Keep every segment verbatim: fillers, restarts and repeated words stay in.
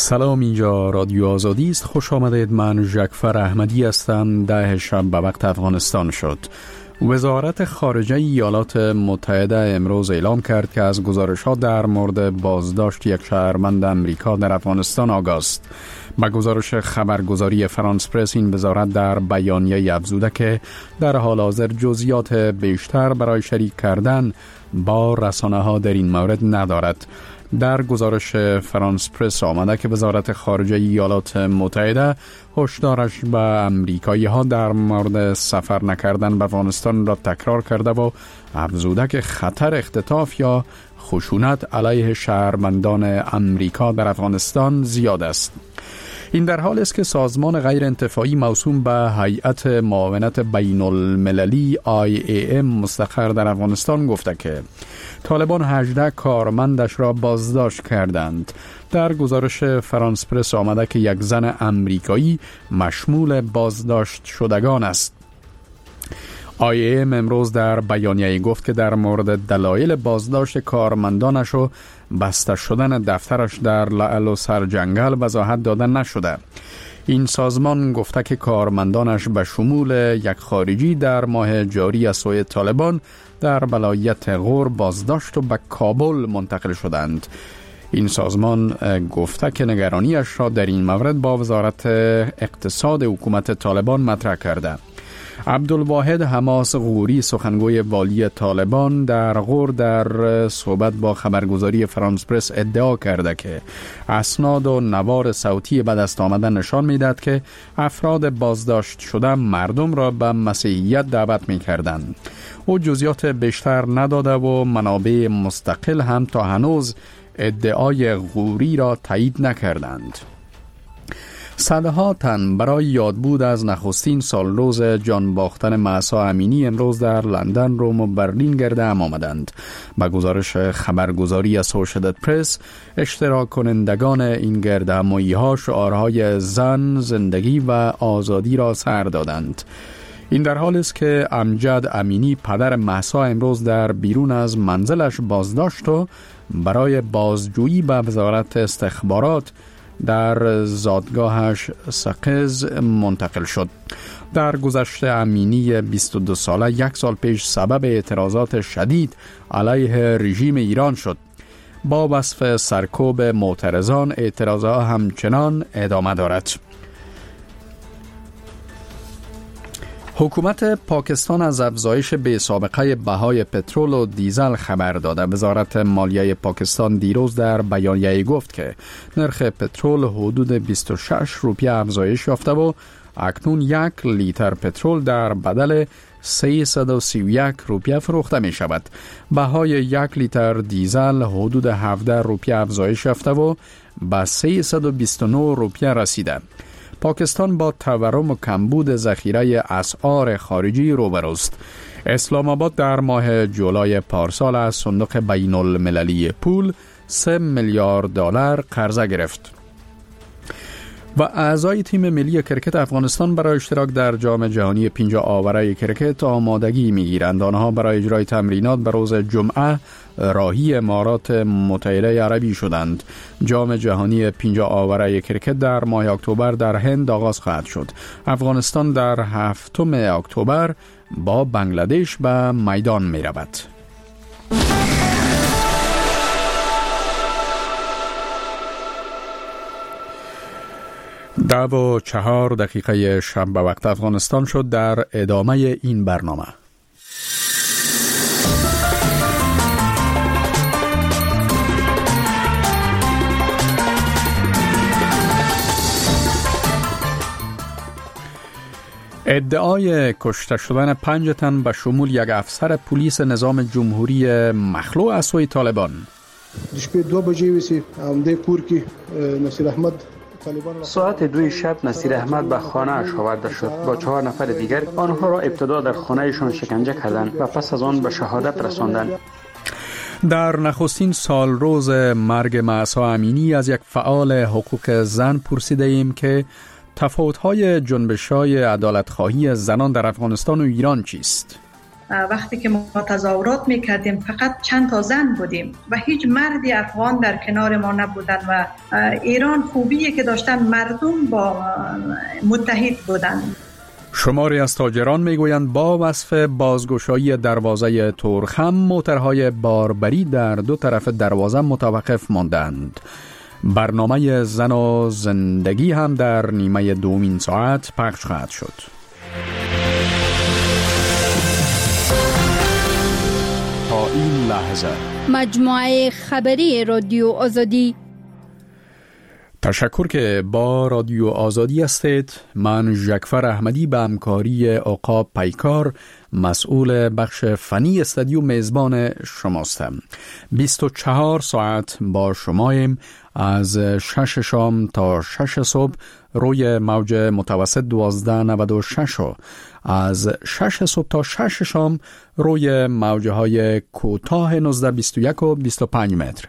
سلام، اینجا رادیو آزادی است. خوش آمدید. من جعفر احمدی هستم. ده شب به وقت افغانستان شد. وزارت خارجه ایالات متحده امروز اعلام کرد که از گزارش‌ها در مورد بازداشت یک شهروند امریکا در افغانستان آگاه است. با گزارش خبرگزاری فرانس پرس، این وزارت در بیانیه افزوده که در حال حاضر جزئیات بیشتر برای شریک کردن با رسانه‌ها در این مورد ندارد. در گزارش فرانس پرس آمده که وزارت خارجه ایالات متحده هشدارش به امریکایی ها در مورد سفر نکردن به افغانستان را تکرار کرده و افزوده که خطر اختطاف یا خشونت علیه شهروندان امریکا در افغانستان زیاد است. این در حال است که سازمان غیر انتفاعی موسوم به هیئت معاونت بین المللی آی ای ام مستقر در افغانستان گفته که طالبان هجده کارمندش را بازداشت کردند. در گزارش فرانس پرس آمده که یک زن امریکایی مشمول بازداشت شدگان است. آی ای ام امروز در بیانیه گفت که در مورد دلایل بازداشت کارمندانش و بسته شدن دفترش در لعل و سرجنگل وضاحت داده نشده. این سازمان گفته که کارمندانش به شمول یک خارجی در ماه جاری از سوی طالبان در ولایت غور بازداشت و به کابل منتقل شدند. این سازمان گفته که نگرانیش را در این مورد با وزارت اقتصاد حکومت طالبان مطرح کرده. عبدالواحد حماس غوری، سخنگوی والی طالبان در غور، در صحبت با خبرگزاری فرانس پرس ادعا کرده که اسناد و نوار صوتی به دست آمده نشان می‌دهد که افراد بازداشت شده مردم را به مسیحیت دعوت می‌کردند. او جزئیات بیشتر نداده و منابع مستقل هم تا هنوز ادعای غوری را تایید نکردند. صدها تن برای یادبود از نخستین سالروز جان باختن مهسا امینی امروز در لندن، روم و برلین گرد هم آمدند. با گزارش خبرگزاری اسوشییتد پرس، اشتراک کنندگان این گرد همایی ها شعارهای زن، زندگی و آزادی را سر دادند. این در حال است که امجد امینی، پدر مهسا، امروز در بیرون از منزلش بازداشت و برای بازجویی به وزارت استخبارات در زادگاهش سقز منتقل شد. در گذشته امینی بیست و دو ساله یک سال پیش سبب اعتراضات شدید علیه رژیم ایران شد. با وصف سرکوب معترضان، اعتراضات همچنان ادامه دارد. حکومت پاکستان از افزایش بی سابقه بهای پترول و دیزل خبر داده. وزارت مالیه پاکستان دیروز در بیانیه گفت که نرخ پترول حدود بیست و شش روپیه افزایش یافته و اکنون یک لیتر پترول در بدل سیصد و سی و یک روپیه فروخته می شود. بهای یک لیتر دیزل حدود هفده روپیه افزایش یافته و به سیصد و بیست و نه روپیه رسیده. پاکستان با تورم و کمبود ذخیره اسعار خارجی روبروست. اسلام آباد در ماه جولای پارسال از صندوق بین المللی پول سه میلیارد دلار قرضه گرفت. و اعضای تیم ملی کرکت افغانستان برای اشتراک در جام جهانی پنجاه آوره کرکت آمادگی می‌گیرند. آنها برای اجرای تمرینات به روز جمعه راهی امارات متحده عربی شدند. جام جهانی پنجاه آوره کرکت در ماه اکتبر در هند آغاز خواهد شد. افغانستان در هفتم اکتبر با بنگلادش به میدان می‌رود. ده و چهار دقیقه شب به وقت افغانستان شد. در ادامه این برنامه ادعای کشته شدن پنج تن به شمول یک افسر پلیس نظام جمهوری مخلوع از سوی طالبان. شب دو بجې وسی همدې کور کې نصیر احمد ساعت دوی شب نصیر احمد به خانه اش آورده شد. با چهار نفر دیگر آنها را ابتدا در خانهشان شکنجه کردند و پس از آن به شهادت رساندند. در نخستین سال روز مرگ مهسا امینی از یک فعال حقوق زن پرسیده ایم که تفاوت‌های جنبش‌های عدالت‌خواهی زنان در افغانستان و ایران چیست؟ وقتی که ما تظاهرات میکردیم فقط چند تا زن بودیم و هیچ مردی افغان در کنار ما نبودن و ایران خوبیه که داشتن مردم با متحد بودن. شماری از تاجران میگویند با وصف بازگشایی دروازه تورخم موترهای باربری در دو طرف دروازه متوقف ماندند. برنامه زن و زندگی هم در نیمه دومین ساعت پخش خواهد شد. تا این لحظه مجموعه خبری رادیو آزادی. تشکر که با رادیو آزادی هستید. من جعفر احمدی به همکاری عقاب پیکار مسئول بخش فنی استودیو میزبان شماستم. بیست و چهار ساعت با شماییم از شش شام تا شش صبح روی موج متوسط دوازده نود و شش و از شش صبح تا شش شام روی موجه های کوتاه نوزده بیست و یک و بیست و پنج متر.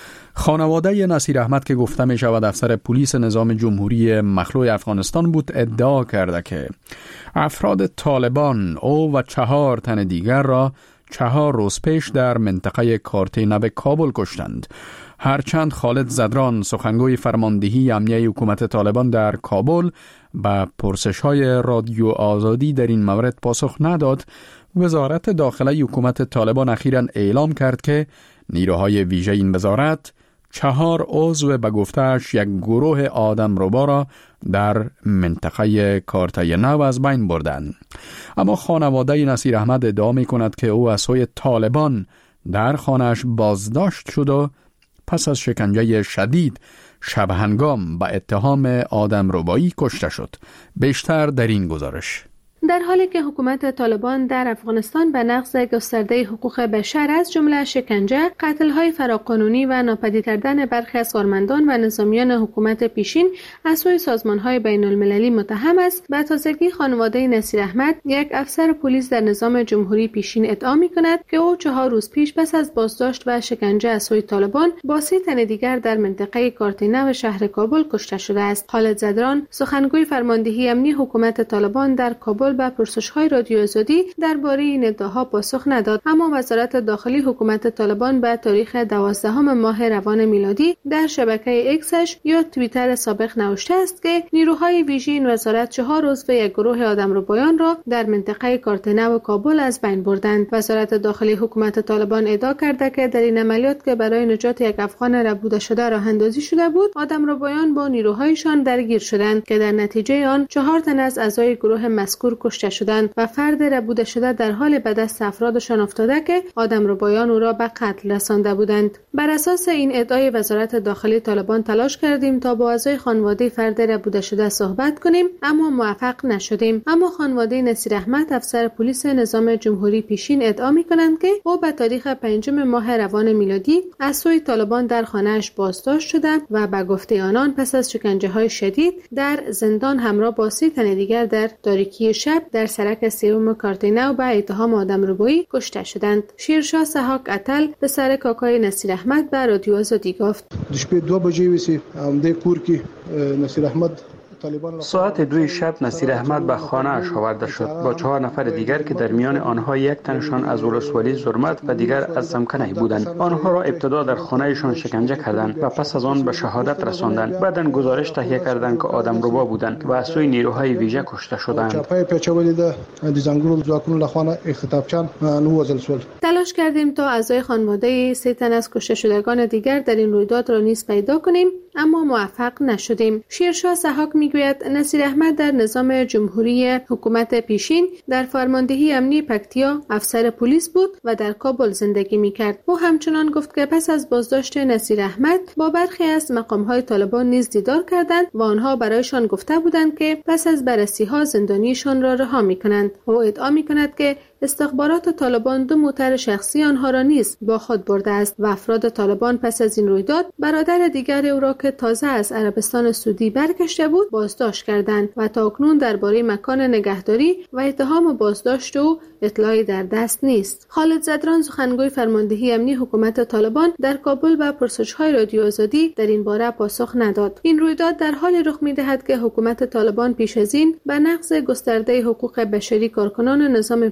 خانواده نصیر احمد که گفته می شود افسر پلیس نظام جمهوری مخلوع افغانستان بود ادعا کرده که افراد طالبان او و چهار تن دیگر را چهار روز پیش در منطقه کارتینب کابل کشتند. هرچند خالد زدران سخنگوی فرماندهی امنیه حکومت طالبان در کابل به پرسش‌های رادیو آزادی در این مورد پاسخ نداد، وزارت داخله حکومت طالبان اخیراً اعلام کرد که نیروهای ویژه این وزارت چهار عضو به گفته‌اش یک گروه آدمربا را در منطقه کارتینب از بین بردند. اما خانواده نصیر احمد ادعا می‌کند که او از سوی طالبان در خانه‌اش بازداشت شد و پس از شکنجه شدید شب هنگام به اتهام آدمربایی کشته شد. بیشتر در این گزارش. در حالی که حکومت طالبان در افغانستان به نقض گسترده حقوق بشر از جمله شکنجه، قتل‌های فراقانونی و ناپدید کردن برخی از کارمندان و نظامیان حکومت پیشین از سوی سازمان‌های بین‌المللی متهم است، به تازگی خانواده نصیر احمد، یک افسر پلیس در نظام جمهوری پیشین، ادعا می‌کند که او چهار روز پیش پس از بازداشت و شکنجه از سوی طالبان با سی تن دیگر در منطقه کارتینب شهر کابل کشته شده است. خالد زدران سخنگوی فرماندهی امنی حکومت طالبان در کابل به پرسش‌های رادیو آزادی درباره این ادعاها پاسخ نداد، اما وزارت داخلی حکومت طالبان به تاریخ دوازدهم ماه روان میلادی در شبکه اکسش یا توییتر سابق نوشته است که نیروهای ویژه این وزارت چهار عضو یک گروه آدمربایان را در منطقه کارتینب و کابل از بین بردند. وزارت داخلی حکومت طالبان ادعا کرده که در این عملیات که برای نجات یک افغان ربوده شده راه اندازی شده بود، آدمربایان با نیروهایشان درگیر شدند که در نتیجه آن چهار تن از اعضای گروه مذکور کشته شدند و فرد ربوده شده در حال به دست افرادشان افتاده که آدمربایان او را به قتل رسانده بودند. بر اساس این ادعای وزارت داخلی طالبان تلاش کردیم تا با اعضای خانواده فرد ربوده شده صحبت کنیم، اما موفق نشدیم. اما خانواده نصیر احمد، افسر پلیس نظام جمهوری پیشین، ادعا می‌کنند که او به تاریخ پنجم ماه روان میلادی از سوی طالبان در خانه‌اش بازداشت شده و به گفته آنان پس از شکنجه‌های شدید در زندان همراه با سی تن دیگر در تاریکی شب در سرک سیوم کارتینب به اتهام آدمربایی کشته شدند. شیرشاه سحاک اتل پسر کاکای نصیر احمد به رادیو آزادی گفت: دشپې دو بجې وسی د کور کې نصیر احمد ساعت دوی شب نصیر احمد به خانه‌اش آورده شد با چهار نفر دیگر که در میان آنها یک تنشان از ولسوالی زرمت و دیگر از سمکنه بودند. آنها را ابتدا در خانه‌شان شکنجه کردند و پس از آن به شهادت رساندند. بعداً گزارش تهیه کردند که آدمربا بودند و از سوی نیروهای ویژه کشته شدند. تلاش کردیم تا اعضای خانواده سه تن از کشته شدگان دیگر در این رویداد را نیز پیدا کنیم، اما موفق نشدیم. شیرشاه سحاک میگوید نصیر احمد در نظام جمهوری حکومت پیشین در فرماندهی امنی پکتیا افسر پلیس بود و در کابل زندگی میکرد. او همچنان گفت که پس از بازداشت نصیر احمد با برخی از مقامهای طالبان نیز دیدار کردند و آنها برایشان گفته بودند که پس از بررسی‌ها زندانیشان را رها میکنند. او ادعا میکند که استخبارات طالبان دو موتر شخصی آنها را نیز با خود برده است و افراد طالبان پس از این رویداد برادر دیگر او را که تازه از عربستان سعودی برگشته بود بازداشت کردند و تاکنون درباره مکان نگهداری و اتهام بازداشت او اطلاعی در دست نیست. خالد زدران سخنگوی فرماندهی امنی حکومت طالبان در کابل به پرسش‌های رادیو آزادی در این باره پاسخ نداد. این رویداد در حالی رخ می‌دهد که حکومت طالبان پیش از این به نقض گسترده حقوق بشری کارکنان نظام پیشین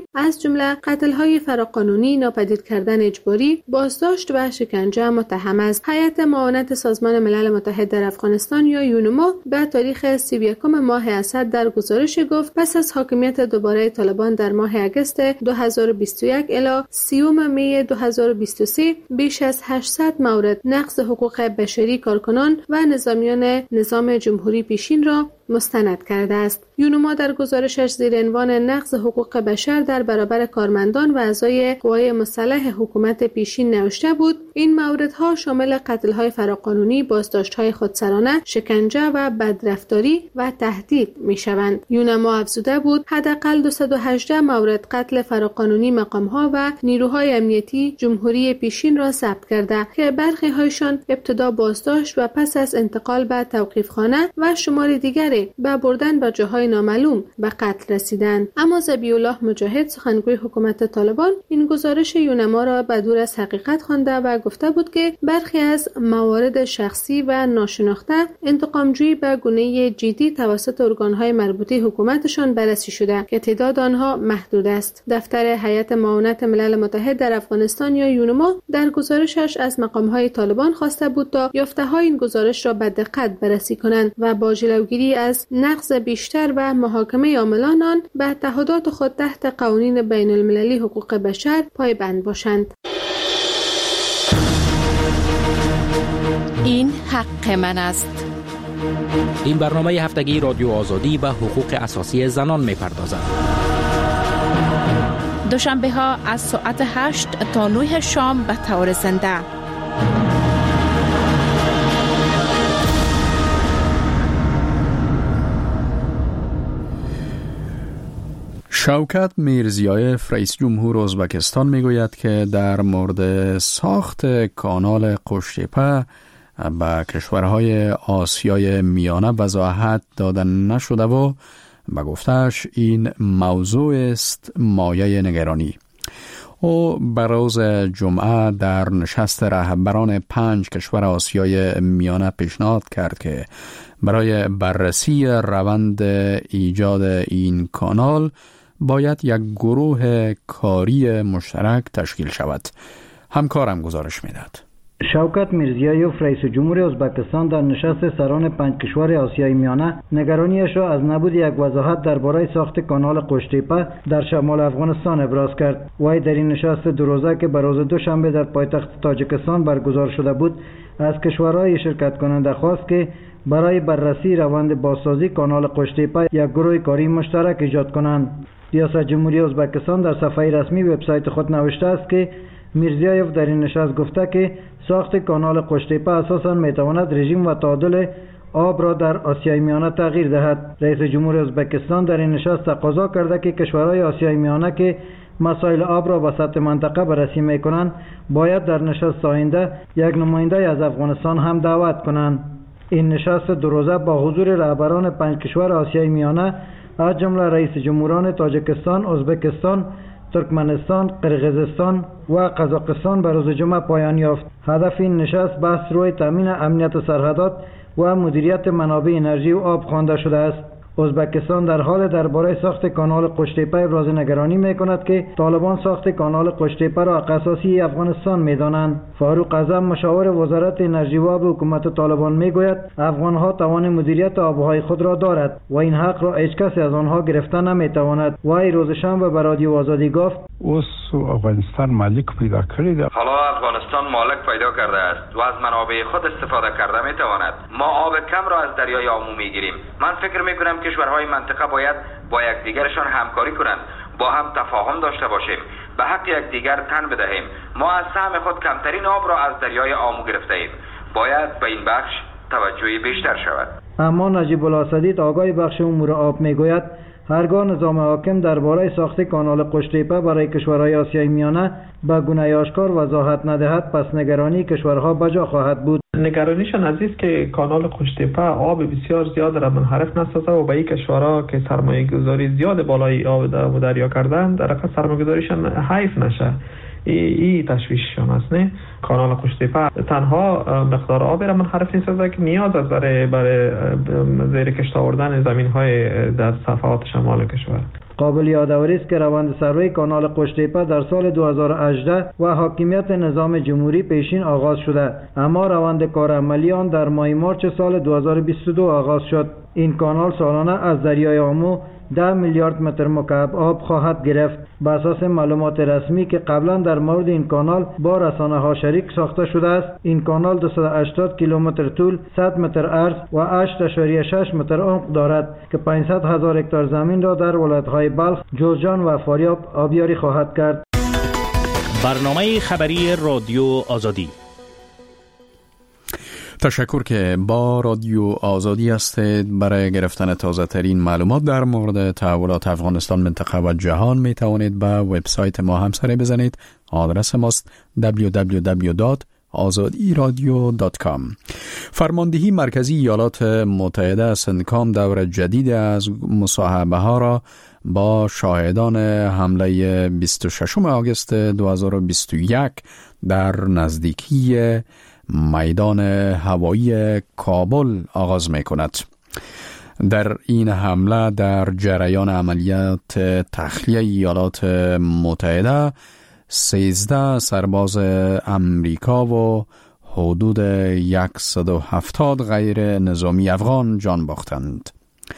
از جمله قتل‌های فراقانونی، ناپدید کردن اجباری، بازداشت و شکنجه متهم است. هیئت معاونت سازمان ملل متحد در افغانستان یا یونما به تاریخ سی و یکم ماه اسد در گزارش گفت پس از حاکمیت دوباره طالبان در ماه اگست دو هزار و بیست و یک الی سیوم می دو هزار و بیست و سه بیش از هشتصد مورد نقض حقوق بشری کارکنان و نظامیان نظام جمهوری پیشین را مستند کرده است. یونما در گزارشش زیر عنوان نقض حقوق بشر در برابر کارمندان و اعضای قوای مسلح حکومت پیشین نوشته بود این موردها شامل قتل‌های فراقانونی، بازداشت‌های خودسرانه، شکنجه و بدرفتاری و تهدید می‌شوند. یونما افزوده بود حداقل دویست و هجده مورد قتل فراقانونی مقام‌ها و نیروهای امنیتی جمهوری پیشین را ثبت کرده که برخی هایشان ابتدا بازداشت و پس از انتقال به توقیفخانه و شمار دیگر به بردن به جاهای نامعلوم به قتل رسیدند. اما ذبیح الله مجاهد سخنگوی حکومت طالبان این گزارش یونما را به دور از حقیقت خوانده و گفته بود که برخی از موارد شخصی و ناشناخته انتقامجویی به گونه جدی توسط ارگانهای مربوطه حکومتشان بررسی شده که تعداد آنها محدود است. دفتر هیئت معاونت ملل متحد در افغانستان یا یونما در گزارشش از مقامهای طالبان خواسته بود تا یافته‌های این گزارش را به دقت بررسی کنند و با جلوگیری از نقض بیشتر و محاکمه عاملان آن به تعهدات خود تحت قوانین بین المللی حقوق بشر پایبند باشند. این حق من است. این برنامه هفتگی رادیو آزادی و حقوق اساسی زنان می‌پردازد. دوشنبه ها از ساعت هشت تا نه شام به طور زنده. شوکت میرزیایف رئیس جمهور ازبکستان میگوید که در مورد ساخت کانال قشتیپه به کشورهای آسیای میانه وضاحت داده نشده و به گفته‌اش این موضوع است مایه نگرانی. او به روز جمعه در نشست رهبران پنج کشور آسیای میانه پیشنهاد کرد که برای بررسی روند ایجاد این کانال باید یک گروه کاری مشترک تشکیل شود. همکارم گزارش میداد. شوکت میرزیایف رئیس جمهور ازبکستان در نشست سران پنج کشور آسیای میانه نگرانیش را از نبود یک وضاحت درباره ساخت کانال قشتیپه در شمال افغانستان ابراز کرد. وی در این نشست دو روزه که به روز دوشنبه در پایتخت تاجیکستان برگزار شده بود از کشورهای شرکت کننده خواست که برای بررسی روند بازسازی کانال قشتیپه یک گروه کاری مشترک ایجاد کنند. ریاست جمهوری ازبکستان در صفحه رسمی وبسایت خود نوشته است که میرزیایف در این نشست گفته که ساخت کانال قشتیپه اساساً میتواند رژیم و تعادل آب را در آسیای میانه تغییر دهد. رئیس جمهور ازبکستان در این نشست تقاضا کرده که کشورهای آسیای میانه که مسائل آب را به سطح منطقه بررسی میکنند باید در نشست آینده یک نماینده از افغانستان هم دعوت کنند. این نشست دو روزه با حضور رهبران پنج کشور آسیای میانه از جمله رئیس جمهوران تاجیکستان، ازبکستان، ترکمنستان، قرقیزستان و قزاقستان به روز جمعه پایان یافت. هدف این نشست بحث روی تامین امنیت سرحدات و مدیریت منابع انرژی و آب خوانده شده است. ازبکستان در حال درباره ساخت کانال قشتیپه ابراز نگرانی میکند که طالبان ساخت کانال قشتیپه را اساسی افغانستان میدانند. فاروق اعظم مشاور وزارت انرژی و آب حکومت طالبان میگوید افغانها توان مدیریت آبهای خود را دارد و این حق را هیچ کسی از آنها گرفته نمیتواند. و ای روز شنبه به رادیو آزادی گفت اوس افغانستان مالک پیدا کړی ده. حالا افغانستان مالک پیدا کرده است و از منابع خود استفاده کرده میتواند. ما آب کم را از دریای آمو میگیریم. من فکر میکنم کشورهای منطقه باید با یکدیگرشان همکاری کنند، با هم تفاهم داشته باشیم، به حق یکدیگر تن بدهیم. ما از سهم خود کمترین آب را از دریای آمو گرفته ایم. باید به این بخش توجهی بیشتر شود. اما نجیب الاسدید آگاه بخش امور آب میگوید هرگاه نظام حاکم درباره ساخت کانال قشتیپه برای کشورهای آسیای میانه به گونه آشکار وضاحت ندهد پس نگرانی کشورها بجا خواهد بود. نگرانیشان از است که کانال قشتیپه آب بسیار زیاد را منحرف نسازه و به این کشورها که سرمایه گذاری زیاد بالای آب در دریا کردن در واقع سرمایه گذاریشان حیف نشه. ای, ای تشویششان است. نه کانال قشتیپه تنها مقدار آب را منحرف می‌سازد که نیاز است برای برای زیر کشت آوردن زمین‌های در صفحات شمال کشور. قابل یادآوری است که روند سروی کانال قشتیپه در سال دو هزار و هجده و حاکمیت نظام جمهوری پیشین آغاز شده، اما روند کار عملی آن در ماه مارچ سال دو هزار و بیست و دو آغاز شد. این کانال سالانه از دریای آمو ده میلیارد متر مکعب آب خواهد گرفت. بر اساس معلومات رسمی که قبلا در مورد این کانال با رسانه ها شریک ساخته شده است، این کانال دویست و هشتاد کیلومتر طول، صد متر عرض و هشت اشاریه شش متر عمق دارد که پانصد هزار هکتار زمین را در ولایت‌های بلخ، جوزجان و فاریاب آبیاری خواهد کرد. برنامه خبری رادیو آزادی. تشکر که با رادیو آزادی هستید. برای گرفتن تازه ترین معلومات در مورد تحولات افغانستان، منطقه و جهان می توانید به وبسایت ما هم سر بزنید. آدرس ماست دبلیو دبلیو دبلیو دات آزادی رادیو دات کام. فرماندهی مرکزی ایالات متحده سنتکام دور جدید از مصاحبه ها را با شاهدان حمله بیست و ششم آگوست دو هزار و بیست و یک در نزدیکی میدان هوایی کابل آغاز می کند. در این حمله در جریان عملیات تخلیه ایالات متحده سیزده سرباز امریکا و حدود صد و هفتاد غیر نظامی افغان جان باختند.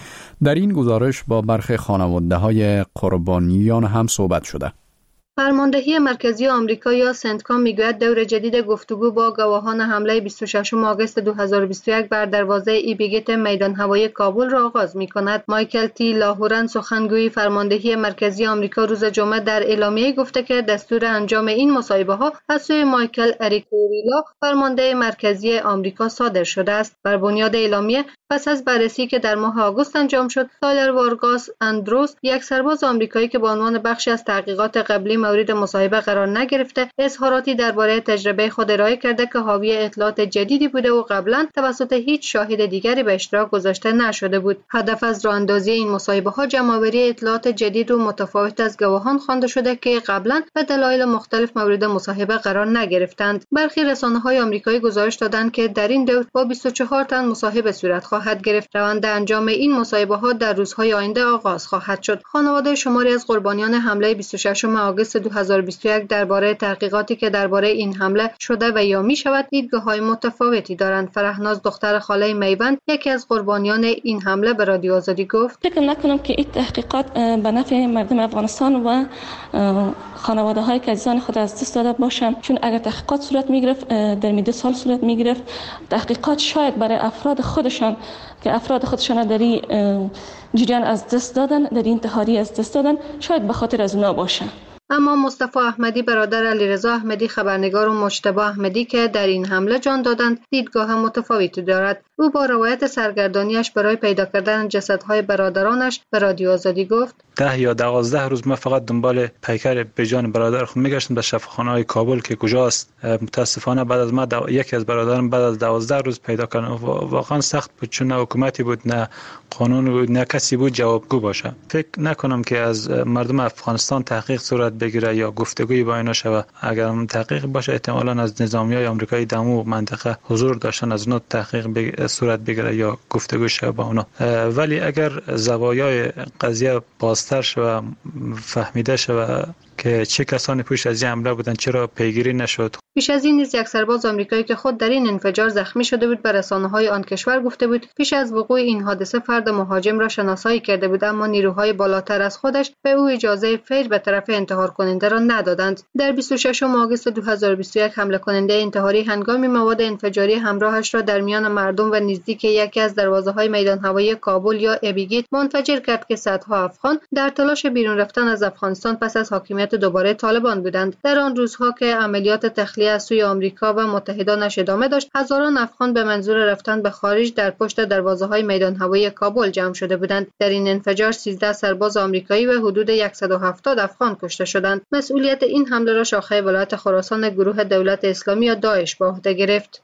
در این گزارش با برخی خانواده های قربانیان هم صحبت شده. فرماندهی مرکزی آمریکا یا سنتکام میگوید دور جدید گفتگو با گواهان حمله بیست و ششم آگوست دو هزار و بیست و یک بر دروازه ایبیگیت میدان هوایی کابل را آغاز می‌کند. مایکل تی لاهورن، سخنگوی فرماندهی مرکزی آمریکا، روز جمعه در اعلامیه گفته که دستور انجام این مصاحبه‌ها از سوی مایکل اریکوریلا، فرمانده مرکزی آمریکا صادر شده است. بر بنیاد اعلامیه پس از بررسی که در ماه آگوست انجام شد، تایلر وارگاس اندروس، یک سرباز آمریکایی که به عنوان بخشی از تحقیقات قبلی مورد مصاحبه قرار نگرفته، اظهاراتی درباره تجربه خود ارائه کرده که حاوی اطلاعات جدیدی بوده و قبلا توسط هیچ شاهد دیگری به اشتراک گذاشته نشده بود. هدف از راهاندازی این مصاحبه‌ها جمع‌آوری اطلاعات جدید و متفاوت از گواهان خوانده شده که قبلا به دلایل مختلف مورد مصاحبه قرار نگرفتند. برخی رسانه‌های آمریکایی گزارش دادند که در این دور با بیست و چهار تن مصاحبه صورت خواهد گرفت. روند انجام این مصاحبه‌ها در روزهای آینده آغاز خواهد شد. خانواده شماری از قربانیان حمله بیست و ششم آگوست دو هزار و بیست و یک درباره تحقیقاتی که درباره این حمله شده و یا می شود دیدگاه‌های متفاوتی دارند. فرهناز، دختر خاله میوند، یکی از قربانیان این حمله، به رادیو آزادی گفت: فکر نکنم که این تحقیقات به نفع مردم افغانستان و خانواده‌های که عزیزان خود از دست داده باشند، چون اگر تحقیقات صورت می‌گرفت در مدت سال صورت می‌گرفت، تحقیقات شاید برای افراد خودشان که افراد خودشان در این جریان از دست دادن، در این انتحاری از دست دادن، شاید به خاطر از اونا باشه. اما مصطفی احمدی، برادر علیرضا احمدی، خبرنگار، و مجتبی احمدی که در این حمله جان دادند، دیدگاه متفاوتی دارد. او با روایت سرگردانیش برای پیدا کردن جسدهای برادرانش به رادیو آزادی گفت: ده یا دوازده روز من فقط دنبال پیکر به جان برادر خود میگشتم در شفاخانه‌های کابل که کجاست. متاسفانه بعد از ما دو... یکی از برادران بعد از دوازده روز پیدا کردن. واقعا سخت بود، چون نه حکومتی بود، نه قانون بود، نه کسی بود جوابگو باشه. فکر نکنم که از مردم افغانستان تحقیق صورت بگیره یا گفتگویی با اینا شود. اگر تحقیق باشه احتمالاً از نظامیای آمریکایی در اون منطقه حضور داشتن، از اونها تحقیق بگ... صورت بگیره یا گفتگو شه با اونا. ولی اگر زوایای قضیه بازتر شود، فهمیده شود که چه کسانی پشت از این حمله بودن، چرا پیگیری نشد. پیش از این نیز یک سرباز آمریکایی که خود در این انفجار زخمی شده بود به رسانه‌های آن کشور گفته بود پیش از وقوع این حادثه فرد مهاجم را شناسایی کرده بود، اما نیروهای بالاتر از خودش به او اجازه فیر به طرف انتحار کننده را ندادند. در بیست و ششم آگوست دو هزار و بیست و یک حمله کننده انتحاری هنگامی مواد انفجاری همراهش را در میان مردم و نزدیک یکی از دروازه‌های میدان هوایی کابل یا ابیگیت منفجر کرد که صدها افغان در تلاش بیرون رفتن از افغانستان پس از حاکمیت دوباره طالبان بودند. در آن روزها که عملیات تخلیه از سوی آمریکا و متحدانش ادامه داشت، هزاران افغان به منظور رفتن به خارج در پشت دروازه‌های میدان هوایی کابل جمع شده بودند. در این انفجار سیزده سرباز آمریکایی و حدود صد و هفتاد افغان کشته شدند. مسئولیت این حمله را شاخه ولایت خراسان گروه دولت اسلامی یا داعش به عهده گرفت.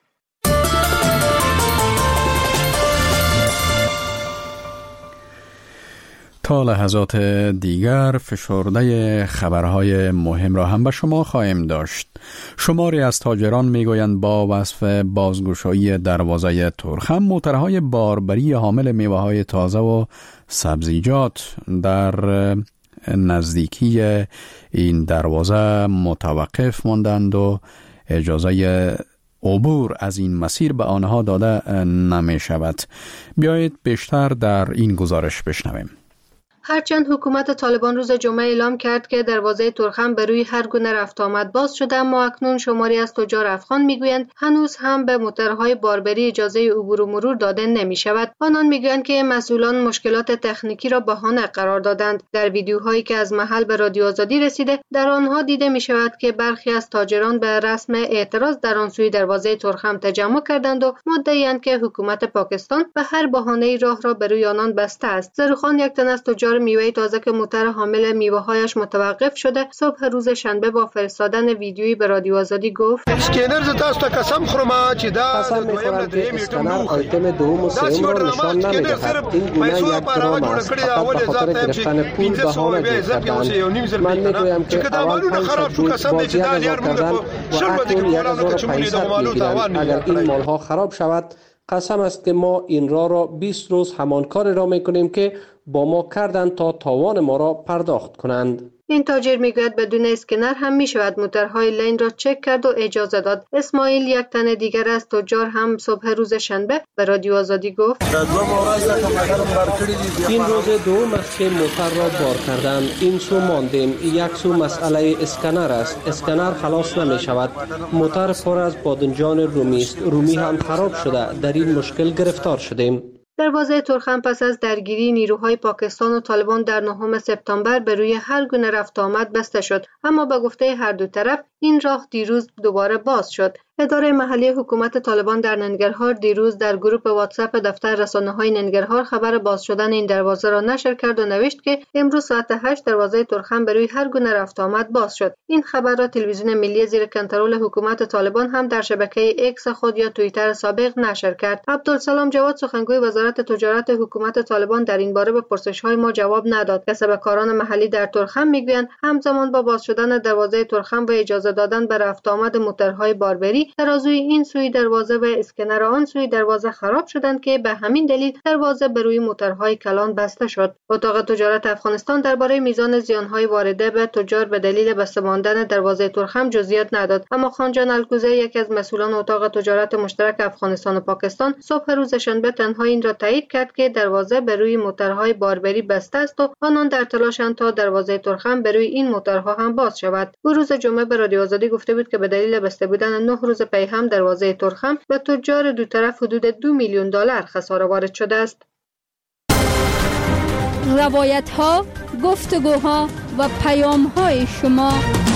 تا لحظات دیگر فشرده خبرهای مهم را هم به شما خواهیم داشت. شماری از تاجران میگویند با وصف بازگشایی دروازه ترخم، موترهای باربری حامل میوه‌های تازه و سبزیجات در نزدیکی این دروازه متوقف ماندند و اجازه عبور از این مسیر به آنها داده نمی شود. بیایید بیشتر در این گزارش بشنویم. هرچند حکومت طالبان روز جمعه اعلام کرد که دروازه ترخم به روی هر گونه رفت آمد باز شده، اما اکنون شماری از تجار افغان میگویند هنوز هم به موتورهای باربری اجازه عبور و مرور داده نمی شود. آنان میگویند که مسئولان مشکلات تکنیکی را بهانه قرار دادند. در ویدیوهایی که از محل به رادیو آزادی رسیده، در آنها دیده می شود که برخی از تاجران به رسم اعتراض در آن سوی دروازه ترخم تجمع کردند و مدعی‌اند که حکومت پاکستان به هر بهانه‌ای راه را به روی آنان بسته است. زروخان، یک تن از تجار میوه تازه که موتور حامل میوه‌هایش متوقف شده، صبح روز شنبه با فرستادن ویدیویی به رادیو آزادی گفت: اسکنر ز تاسو ته قسم خورم چې دا دویم دریم اسکنر آیتم دوم و سوم را نشان نمی‌دهد. این گونه یک درام است، فقط به خاطر گرفتن پول بهانه کردند. من میگویم که اول پنج بود بازی هزار کردن و اکنون یک هزار و پانصد میگیرند. اگر این مالها خراب شود، قسم است که ما این راه را بیست روز همان کار را میکنیم که با ما کردند تا تاوان ما را پرداخت کنند. این تاجر میگوید بدون اسکنر هم میشود موتورهای لین را چک کرد و اجازه داد. اسماعیل، یک تن دیگر از تجار، هم صبح روز شنبه به رادیو آزادی گفت: این روز دوم است که موتور را بار کردند. این سو ماندیم. یک سو مسئله اسکنر است. اسکنر خلاص نمی شود. موتور پر از بادنجان رومی است. رومی هم خراب شده. در این مشکل گرفتار شدیم. دروازه ترخم پس از درگیری نیروهای پاکستان و طالبان در نهم سپتامبر به روی هر گونه رفت آمد بسته شد، اما به گفته هر دو طرف این راه دیروز دوباره باز شد. اداره محلی حکومت طالبان در ننگرهار دیروز در گروه واتساپ دفتر رسانه‌های ننگرهار خبر باز شدن این دروازه را نشر کرد و نوشت که امروز ساعت هشت دروازه ترخم به روی هر گونه رفت آمد باز شد. این خبر را تلویزیون ملی زیر کنترل حکومت طالبان هم در شبکه اکس خود یا توییتر سابق نشر کرد. عبدالسلام جواد، سخنگوی وزارت تجارت حکومت طالبان، در این باره به پرسش‌های ما جواب نداد. کسبکاران محلی در ترخم میگویند همزمان با باز شدن دروازه ترخم و اجازه دادن به رفت آمد موتورهای باربری، ترازوی این سوی دروازه و اسکنر آن سوی دروازه خراب شدند که به همین دلیل دروازه به روی موتورهای کلان بسته شد. اتاق تجارت افغانستان درباره میزان زیانهای وارده به تجار به دلیل بسته ماندن دروازه ترخم جزئیات نداد، اما خانجان الکوزه، یکی از مسئولان اتاق تجارت مشترک افغانستان و پاکستان، صبح روز شنبه تنها این را تایید کرد که دروازه به روی موتورهای باربری بسته است و آنان در تلاشند تا دروازه ترخم به روی این موتورها هم باز شود. او روز جمعه به رادیو آزادی گفته بود که به دلیل بسته بودن نه روز پی هم دروازه ترخم به تجار دو طرف حدود دو میلیون دلار خساره وارد شده است. روایت ها، گفتگوها و پیام های شما.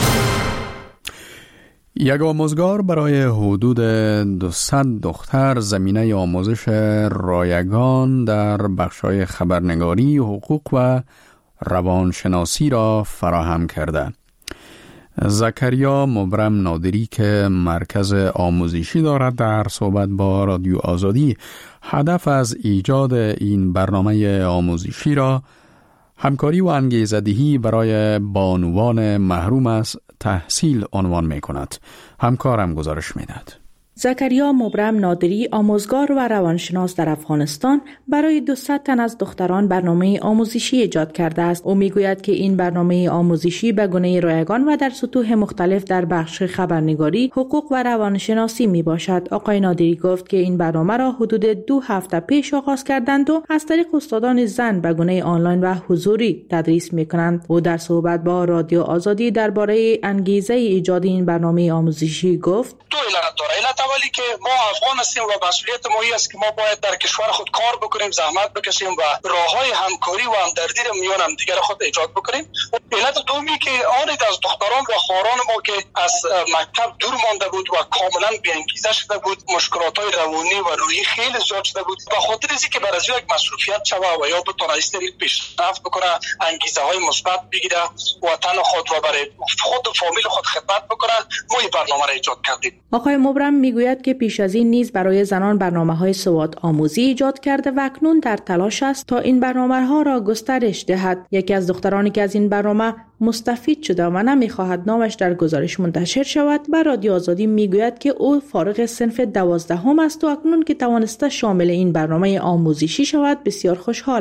یک آموزگار برای حدود دویست دختر زمینه آموزش رایگان در بخش‌های خبرنگاری، حقوق و روانشناسی را فراهم کرده. زکریا مبرم نادری که مرکز آموزشی دارد در صحبت با رادیو آزادی هدف از ایجاد این برنامه آموزشی را همکاری و انگیزه‌دهی برای بانوان محروم از تحصیل عنوان می کند. همکارم گزارش می دهد. زکریا مبرم نادری، آموزگار و روانشناس در افغانستان، برای دویست تن از دختران برنامه آموزشی ایجاد کرده است. او میگوید که این برنامه آموزشی به گونه رایگان و در سطوح مختلف در بخش خبرنگاری، حقوق و روانشناسی می باشد. آقای نادری گفت که این برنامه را حدود دو هفته پیش آغاز کردند و از طریق استادان زن به گونه آنلاین و حضوری تدریس می کنند. او در صحبت با رادیو آزادی درباره انگیزه ایجاد این برنامه آموزشی گفت: اولی که ما افغان هستیم و مسئولیت ما این است که ما باید در کشور خود کار بکنیم، زحمت بکشیم و راههای همکاری و همدردی را میان هم دیگر خود ایجاد بکنیم. علت دومی که آن از دختران و خواهران ما که از مکتب دور مانده بود و کاملا بی‌انگیزه شده بود، مشکلات‌های روانی و روحی خیلی زیاد شده بود، به خاطر اینکه که برای یک مصروفیت شوه و یا بتونه استریل پیشرفت بکنه، انگیزه‌های مثبت بگیره، وطن خود و برای خود و فامیل خود خدمت بکنه، ما این برنامه را ایجاد کردیم. آقای مبرم میگوید که پیش از این نیز برای زنان برنامه‌های سواد آموزی ایجاد کرده و اکنون در تلاش است تا این برنامه‌ها را گسترش دهد. یکی از دخترانی که از این برنامه مستفید شده و نمی‌خواهد نامش در گزارش منتشر شود، به رادیو آزادی میگوید که او فارغ صنف دوازدهم است و اکنون که توانسته شامل این برنامه آموزشی شود بسیار خوشحال است.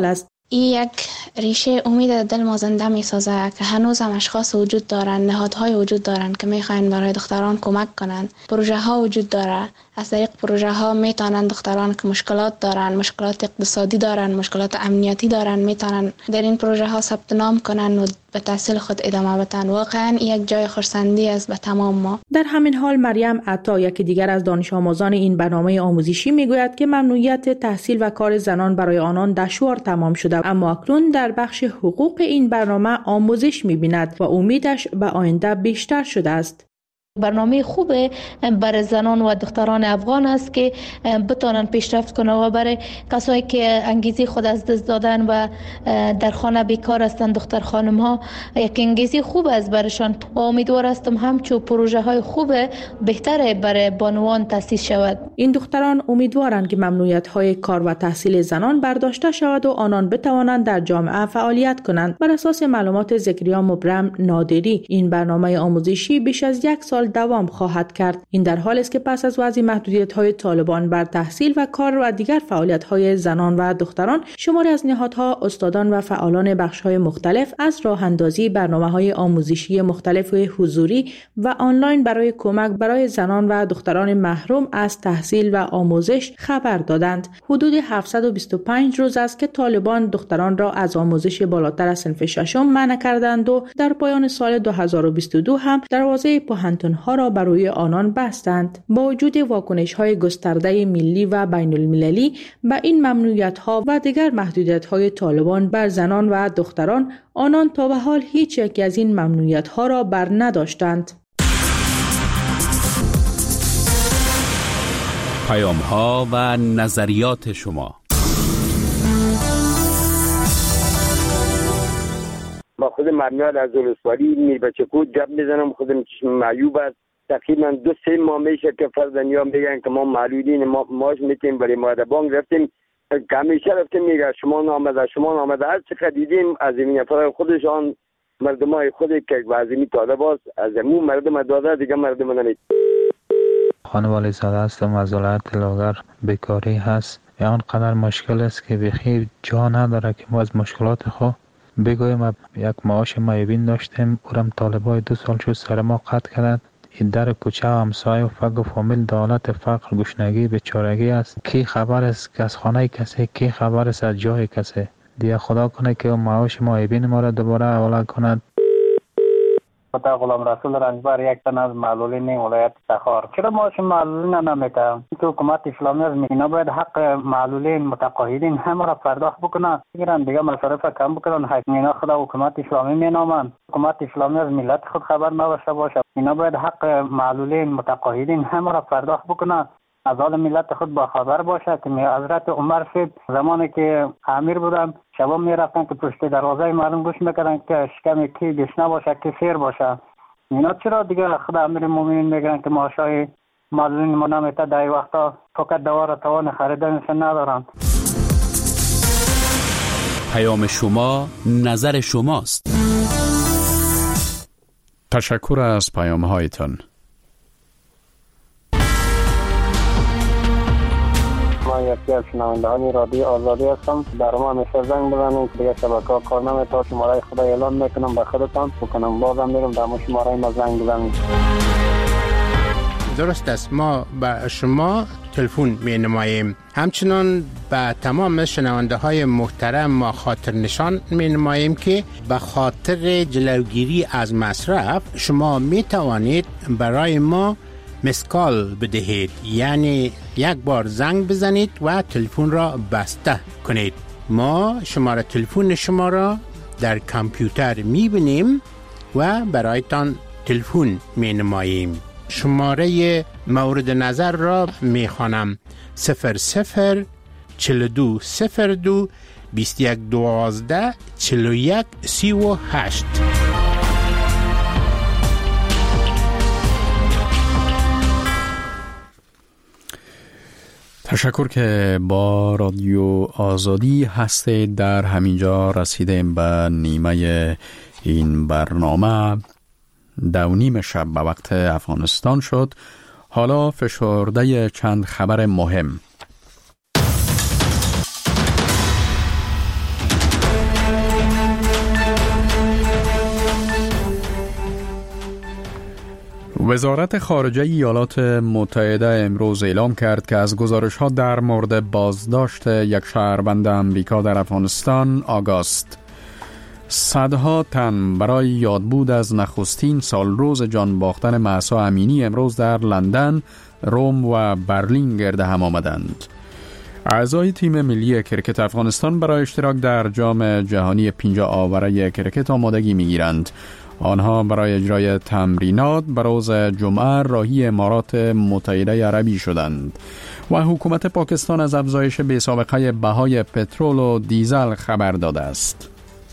این یک ریشه امید دل ما زنده می سازه که هنوز هم اشخاص وجود دارن، نهادهای وجود دارن که می خواهند برای دختران کمک کنند. پروژه ها وجود داره. از طریق پروژه ها می توانند دختران که مشکلات دارن، مشکلات اقتصادی دارن، مشکلات امنیتی دارن، می توانند در این پروژه ها ثبت نام کنند و به تحصیل خود ادامه بدن. واقعا یک جای خرسندی است به تمام ما. در همین حال مریم عطا، یکی دیگر از دانش آموزان این برنامه آموزشی، میگوید که ممنوعیت تحصیل و کار زنان برای آنان دشوار تمام شده، اما اکنون در بخش حقوق این برنامه آموزش می‌بیند و امیدش به آینده بیشتر شده است. برنامه خوب برای زنان و دختران افغان است که بتوانند پیشرفت کنند و برای کسایی که انگیزه خود از دست دادن و در خانه بیکار هستند، دختر خانم ها، یک انگیزه خوب است برایشان و امیدوار هستم همچون پروژه های خوب بهتر برای بانوان تأسیس شود. این دختران امیدوارند که ممنوعیت های کار و تحصیل زنان برداشته شود و آنان بتوانند در جامعه فعالیت کنند. بر اساس معلومات زکریا مبرم نادری، این برنامه آموزشی بیش از یک سال دوام خواهد کرد. این در حالی است که پس از وضع محدودیت‌های طالبان بر تحصیل و کار و دیگر فعالیت‌های زنان و دختران، شماری از نهادها، استادان و فعالان بخش‌های مختلف از راه‌اندازی برنامه‌های آموزشی مختلف حضوری و آنلاین برای کمک برای زنان و دختران محروم از تحصیل و آموزش خبر دادند. حدود هفتصد و بیست و پنج روز است که طالبان دختران را از آموزش بالاتر از صنف ششم منع کردند و در پایان سال دو هزار و بیست و دو هم دروازه پوهنتون‌ها را برای آنان بستند. با وجود واکنش‌های گسترده ملی و بین‌المللی به این ممنوعیت‌ها و دیگر محدودیت‌های طالبان بر زنان و دختران، آنان تا به حال هیچ یک از این ممنوعیت‌ها را بر نداشتند. پیام‌ها و نظریات شما. با خود مرمیاد از ولسوالی میر بچکو جب میزنم. خودم چشم معیوب است. تقریبا دو سه ماه میشه که فرزندی‌ها میگن که ما معلولین، ما ماش میتیم برای ماده بانک رفتیم که همیشه رفتیم میگه شما نامده شما نامده هر چقدر دیدیم از این نفرای خودشان مردمای خودی که وزیمی طالب است از امون مردم داده دیگه مردم نمید. خانوالی زاده هستم از ولایت لاغر. بیکاری هست یا آنقدر مشکل است که بخیر جا نداره که ما از مشکلات خود بگویم. یک معاش معیوبین داشتیم، اورم طالبای دو سال شد سر ما قطع کردند. این در کوچه و همسایه و فقر و فامیل دولت فقر گشنگی بیچارگی است. کی خبر است که از خانه کسی، کی خبر است از جای کسی. دیگه خدا کنه که معاش معیوبین ما را دوباره حواله کند. خدا غلام رسول رنجبر، یک تن از معلولین ولایت تخار. چرا معاش معلولین نمیده؟ که حکومت اسلامی از اینا باید حق معلولین متقاعدین همه را پرداخت بکنن، بگیرن دیگه مصارف کم بکنن. حق اینا خدا حکومت اسلامی مینامن. حکومت اسلامی از ملت خود خبر نداشته باشه. اینا باید حق معلولین متقاعدین همه را پرداخت بکنن، از حال ملت خود با خبر باشه. که حضرت عمر صاحب زمانی که امیر بودن شبا میرفتن که پشت دروازه مردم گوش میکردن که شکم کی گشنه باشه کی سیر باشه. اینا چرا دیگه خدا امیر مومنین میگن که معاشای معلولین ما نمیته؟ در وقتا فقط دوار توان خریدنش ندارن. پیام شما نظر شماست. تشکر از پیام هایتان. من یکی از شنوندهان رادیو آزادی هستم. در ما همیشه زنگ بزنید که دیگه شبکه ها کار نمی‌کنه. شماره خدا اعلان میکنم به خودتان بکنم، بازم میرم در ما شماره ما زنگ بزنید. درست است، ما به شما تلفن می نماییم. همچنان به تمام شنونده های محترم ما خاطر نشان می نماییم که به خاطر جلوگیری از مصرف شما می توانید برای ما مسکال بدهید، یعنی یک بار زنگ بزنید و تلفن را بسته کنید. ما شماره تلفن شما را در کامپیوتر می بینیم و برایتان تلفن می نماییم. شماره مورد نظر را می خوانم: صفر صفر چل دو صفر دو بیست یک دوازده چل یک سی و هشت. تشکر که با رادیو آزادی هستید. در همینجا رسیدیم به نیمه این برنامه. دو نیم شب به وقت افغانستان شد. حالا فشرده چند خبر مهم. وزارت خارجه ایالات متحده امروز اعلام کرد که از گزارش‌ها در مورد بازداشت یک شهروند امریکا در افغانستان آگاه است. صدها تن برای یادبود از نخستین سالروز جان باختن مهسا امینی امروز در لندن، روم و برلین گرد هم آمدند. اعضای تیم ملی کرکت افغانستان برای اشتراک در جام جهانی پنجاه آوره کرکت آمادگی می‌گیرند. آنها برای اجرای تمرینات به روز جمعه راهی امارات متحده عربی شدند و حکومت پاکستان از افزایش بی‌سابقه بهای پترول و دیزل خبر داده است.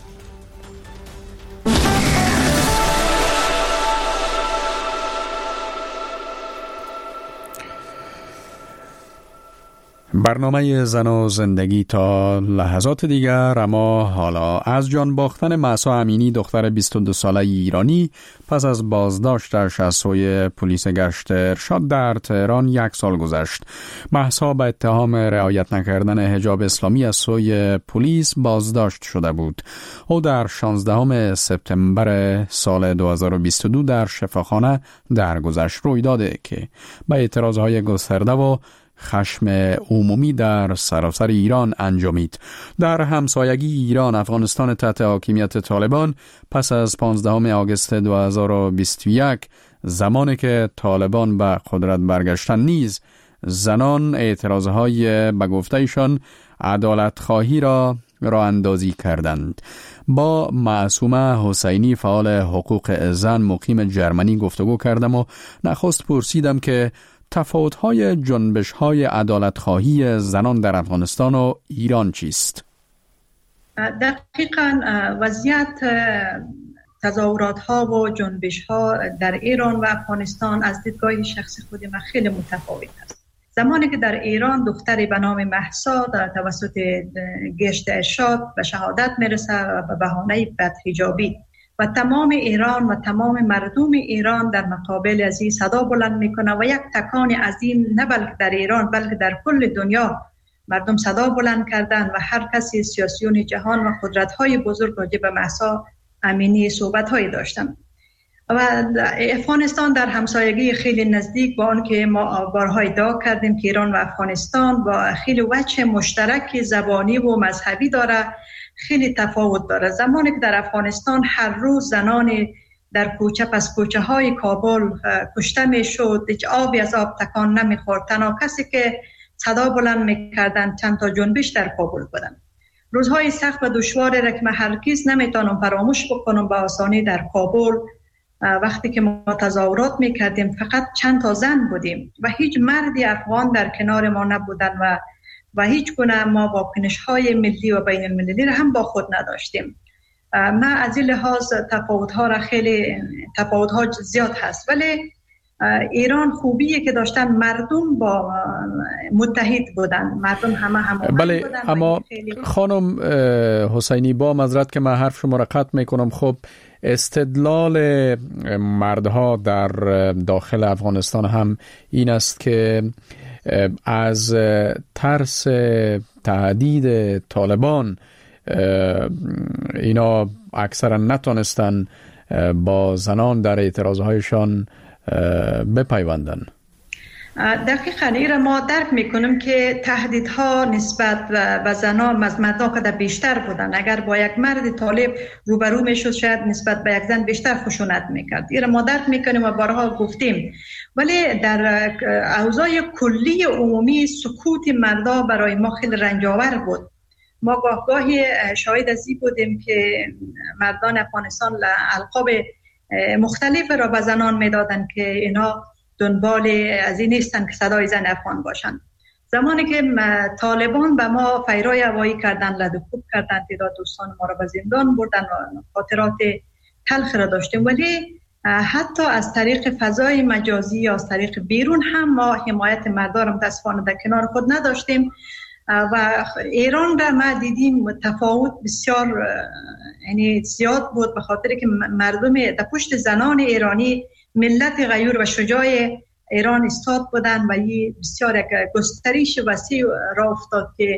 برنامه زن و زندگی تا لحظات دیگر، اما حالا از جان باختن مهسا امینی دختر بیست و دو ساله ایرانی پس از بازداشتش از سوی پلیس گشت ارشاد در تهران یک سال گذشت. مهسا به اتهام رعایت نکردن حجاب اسلامی از سوی پلیس بازداشت شده بود. او در شانزدهم سپتامبر سال دو هزار و بیست و دو در شفاخانه درگذشت روی داده که به اعتراضهای گسترده و خشم عمومی در سراسر ایران انجامید. در همسایگی ایران، افغانستان تحت حاکمیت طالبان پس از پانزدهم آگوست دو هزار و بیست و یک، زمانی که طالبان به قدرت برگشتن، نیز زنان اعتراضهای به گفتهشان عدالت خواهی را راه اندازی کردند. با معصومه حسینی فعال حقوق زن مقیم جرمنی گفتگو کردم و نخست پرسیدم که تفاوت‌های جنبش‌های عدالت‌خواهی زنان در افغانستان و ایران چیست؟ دقیقاً وضعیت تظاهرات‌ها و جنبش‌ها در ایران و افغانستان از دیدگاه شخصی خود من خیلی متفاوت است. زمانی که در ایران دختری به نام مهسا در توسط گشت ارشاد به شهادت میرسه و به بهانه بدحجابی و تمام ایران و تمام مردم ایران در مقابل از این صدا بلند میکنه و یک تکان عظیم، نه بلکه در ایران بلکه در کل دنیا مردم صدا بلند کردن و هر کسی سیاسیون جهان و قدرت‌های بزرگ راجع به مهسا امینی صحبت‌هایی داشتن. و افغانستان در همسایگی خیلی نزدیک با آن که ما بارها ادعا کردیم که ایران و افغانستان با خیلی وجه مشترک زبانی و مذهبی داره، خیلی تفاوت داره. زمانی که در افغانستان هر روز زنان در کوچه پس کوچه های کابل کشته می شد، هیچ آبی از آب تکان نمی خورد. تنها کسی که صدا بلند می کردن چند تا جنبش در کابل بودن. روزهای سخت و دشواری را که من هرگز نمیتونم فراموش بکنم به آسانی در کابل، وقتی که ما تظاهرات می کردیم فقط چند تا زن بودیم و هیچ مردی افغان در کنار ما نبودن و و هیچ گونه ما واکنش‌های ملی و بین المللی را هم با خود نداشتیم. ما از این لحاظ تفاوت‌ها را خیلی تفاوت‌ها زیاد هست، ولی ایران خوبیه که داشتن مردم با متحد بودن، مردم همه همه بله بودن. اما خانم حسینی، با معذرت که من حرف شما را قطع میکنم، خب استدلال مردها در داخل افغانستان هم این است که از ترس تهدید طالبان اینا اکثرا نتونستن با زنان در اعتراضهایشان بپیوندن. دقیقاً این را ما درک میکنیم که تهدیدها نسبت به زنان از مردها که بیشتر بودن. اگر با یک مرد طالب روبرو میشد شاید نسبت به یک زن بیشتر خشونت میکرد. این را ما درک میکنیم و بارها گفتیم، ولی در اوضاع کلی عمومی سکوت مردها برای ما خیلی رنجاور بود. ما گاه گاهی شاهد از این بودیم که مردان افغانستان القاب مختلف را به زنان میدادن که اینا دنبال از این نیستن که صدای زن افغان باشن. زمانی که طالبان به ما فیرای هوایی کردن، لده‌کوب کردن، تعداد دوستان ما را به زندان بردن و خاطرات تلخ را داشتیم، ولی حتی از طریق فضای مجازی یا از طریق بیرون هم ما حمایت مردان متاسفانه در کنار خود نداشتیم و ایران را ما دیدیم تفاوت بسیار یعنی زیاد بود، به خاطر که مردم در پشت زنان ایرانی ملت غیور و شجاع ایران استاد بودن و این بسیار یک گسترش وسیع را افتاد که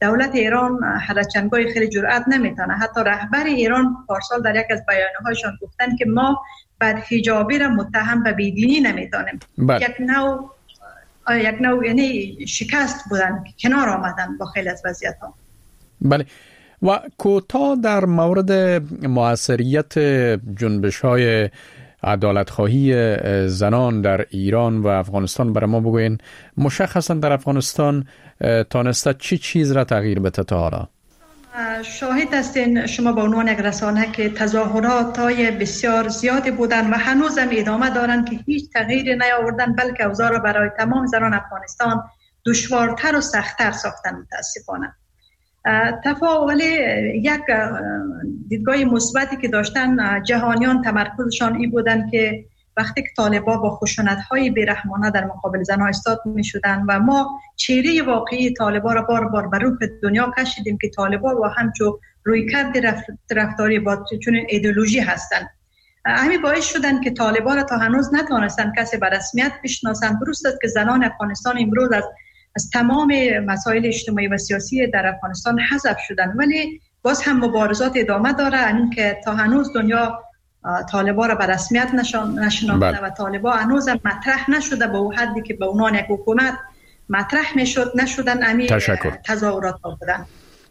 دولت ایران هرچندگاه خیلی جرأت نمیتونه. حتی رهبر ایران پارسال در یک از بیانیه‌هایشان گفتن که ما بعد حجابی را متهم به بیدینی نمیتونیم. یک نوع یک نوع یعنی شکست بودن، کنار آمدن با خیلی از وضعیت‌ها. بله. و کوتاه در مورد مؤثریت جنبش‌های عدالت‌خواهی زنان در ایران و افغانستان برای ما بگوین. مشخصا در افغانستان تانسته چی چیز را تغییر بده تا حالا؟ شاهد هستین شما به عنوان یک رسانه که تظاهرات های بسیار زیادی بودن و هنوز هم ادامه دارن که هیچ تغییری نیاوردن، بلکه اوضاع را برای تمام زنان افغانستان دشوارتر و سخت‌تر ساختن متاسفانه. تفاوت یک دیدگاه مثبتی که داشتن جهانیان تمرکزشان این بودن که وقتی که طالبان با خشونت‌های بیرحمانه در مقابل زنان ایستاد می‌شدند و ما چهره واقعی طالبان را بار بار به روح دنیا کشیدیم که طالبان با همچون رویکرد رفتاری با چون ایدئولوژی هستند. همین باعث شدن که طالبان را تا هنوز نتوانستند کسی به رسمیت بشناسند. درست است که زنان افغانستان امروز از از تمام مسائل اجتماعی و سیاسی در افغانستان حذف شدن، ولی باز هم مبارزات ادامه داره. این که تا هنوز دنیا طالبان را به رسمیت نشناخته و طالبان هنوز هم مطرح نشده به اون حدی که به عنوان یک حکومت مطرح میشد نشدن. امی تظاهرات بودن.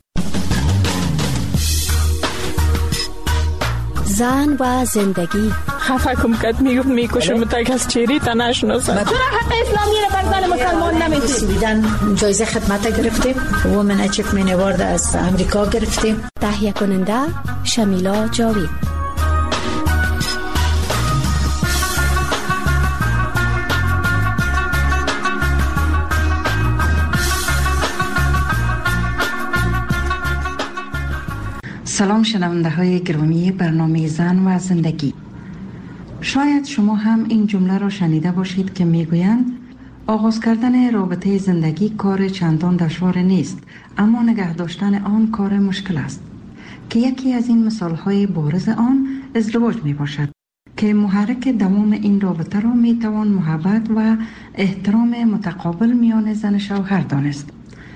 زن و زندگی خفه کم کد میگفت میکشم تا کس چیری تا نشناسم. چرا حق اسلامی را بر زن مسلمان نمیدید؟ سویدن جایزه خدمت گرفتیم، وومن اچیومنت اوارد از امریکا گرفتیم. تهیه کننده شمیلا جاوید. سلام شنونده های گرامی برنامه زن و زندگی. شاید شما هم این جمله را شنیده باشید که میگویند آغاز کردن رابطه زندگی کار چندان دشوار نیست، اما نگه داشتن آن کار مشکل است، که یکی از این مثال های بارز آن ازدواج می باشد که محرک دوام این رابطه را می توان محبت و احترام متقابل میان زن شوهر دانست.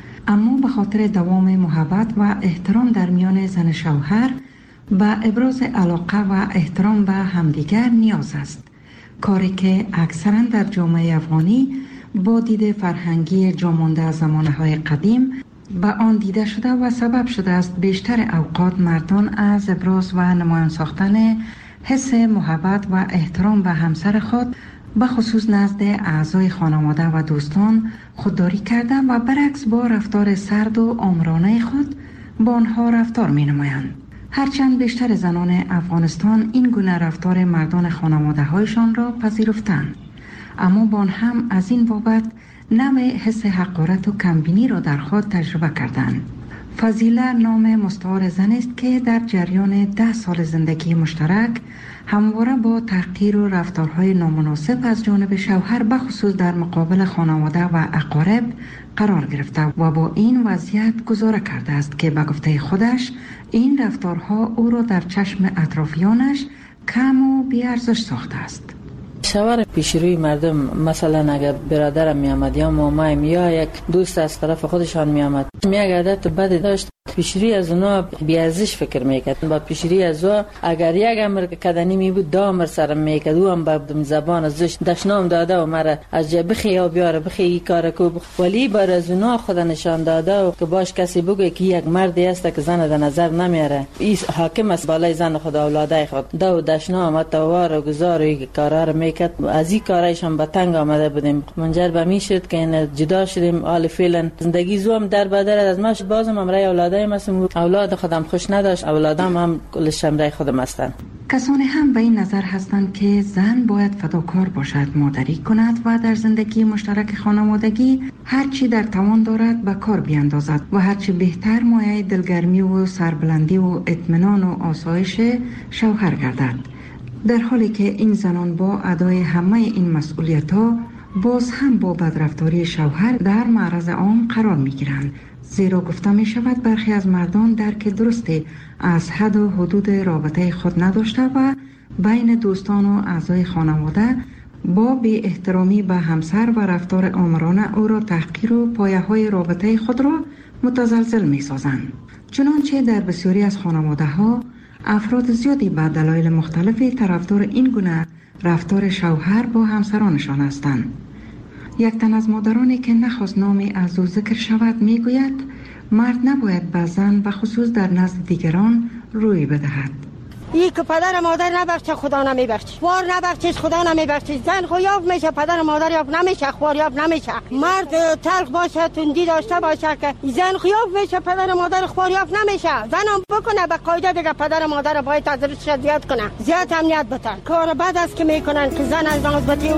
اما به خاطر دوام محبت و احترام در میان زن شوهر و ابراز علاقه و احترام به همدیگر نیاز است، کاری که اکثرا در جامعه افغانی با دید فرهنگی جامانده از زمانه‌های قدیم به آن دیده شده و سبب شده است بیشتر اوقات مردان از ابراز و نمایان ساختن حس محبت و احترام به همسر خود به خصوص نزد اعضای خانواده و دوستان خودداری کردن و برعکس با رفتار سرد و آمرانه خود با آنها رفتار می نمایند. هرچند بیشتر زنان افغانستان این گونه رفتار مردان خانواده هایشان را پذیرفتند، اما با آن هم از این بابت نوع حس حقارت و کمبینی را در خود تجربه کردند. فضیله نام مستعار زن است که در جریان ده سال زندگی مشترک همواره با تحقیر و رفتارهای نامناسب از جانب شوهر به خصوص در مقابل خانواده و اقارب قرار گرفته و با این وضعیت گزاره کرده است که به گفته خودش این رفتارها او را در چشم اطرافیانش کم و بی‌ارزش ساخته است. شوهر پیش روی مردم، مثلا اگر برادرم می آمد یا مامایم یا یک دوست از طرف خودشان می آمد، می یک عادت بد داشت، پیش روی از اونا بی ارزش فکر میکرد. با پیش روی از او اگر یک امر کدنی می بود دو امر سرم میکرد، او هم با زبان ازش دشنام داده و مرا از جا بخی یا بیاره بخی این کار کو، ولی بر از اونا خود نشان داده و که باش کسی بگه که یک مردی است که زن در نظر نمیاره، این حاکم است بالای زن خود اولادای خود، دو دشنام توار و گزار و کارا رو میکرد. از این کارایش هم به تنگ آمده بودیم، منجر به می شد که این جدا شدیم. حال فعلا زندگی زوم در بدر از ماش بازم امرای اولادای مسم اولاد خودم خوش نداشت، اولادم هم کلش امرای خودم هستند. کسانی هم به این نظر هستند که زن باید فداکار باشد، مادری کند و در زندگی مشترک خانوادگی هرچی در توان دارد به کار بیاندازد و هرچی بهتر مایه دلگرمی و سربلندی و اطمینان و آسایش شوهر گردد، در حالی که این زنان با ادای همه این مسئولیت‌ها باز هم با بدرفتاری شوهر در معرض عام قرار می‌گیرند، زیرا گفته می‌شود برخی از مردان درک درستی از حد و حدود رابطه خود نداشته و بین دوستان و اعضای خانواده با بی احترامی به همسر و رفتار آمرانه او را تحقیر و پایه‌های رابطه خود را متزلزل می سازند. چنانچه در بسیاری از خانواده ها افراد زیادی به دلایل مختلفی طرفدار این گونه رفتار شوهر با همسرانشان هستند. یک تن از مادرانی که نخواست نامی از او ذکر شود می گوید مرد نباید به زن و خصوص در نزد دیگران روی بدهد. ای که پدر مادر نبخشه خدا نمیبخشه، خوار نبخشه خدا نمیبخشه. زن خویاب میشه، پدر مادر یاب نمیشه، خوار یاب نمیشه. مرد تلخ باشه، تندی داشته باشه که زن خویاب میشه، پدر مادر خوار یاب نمیشه. زن هم بکنه به قاعده دیگه پدر مادر باید از رشد زیاد کنه، زیاد امنیت بتن. کار بد است که میکنن که زن از نازبتی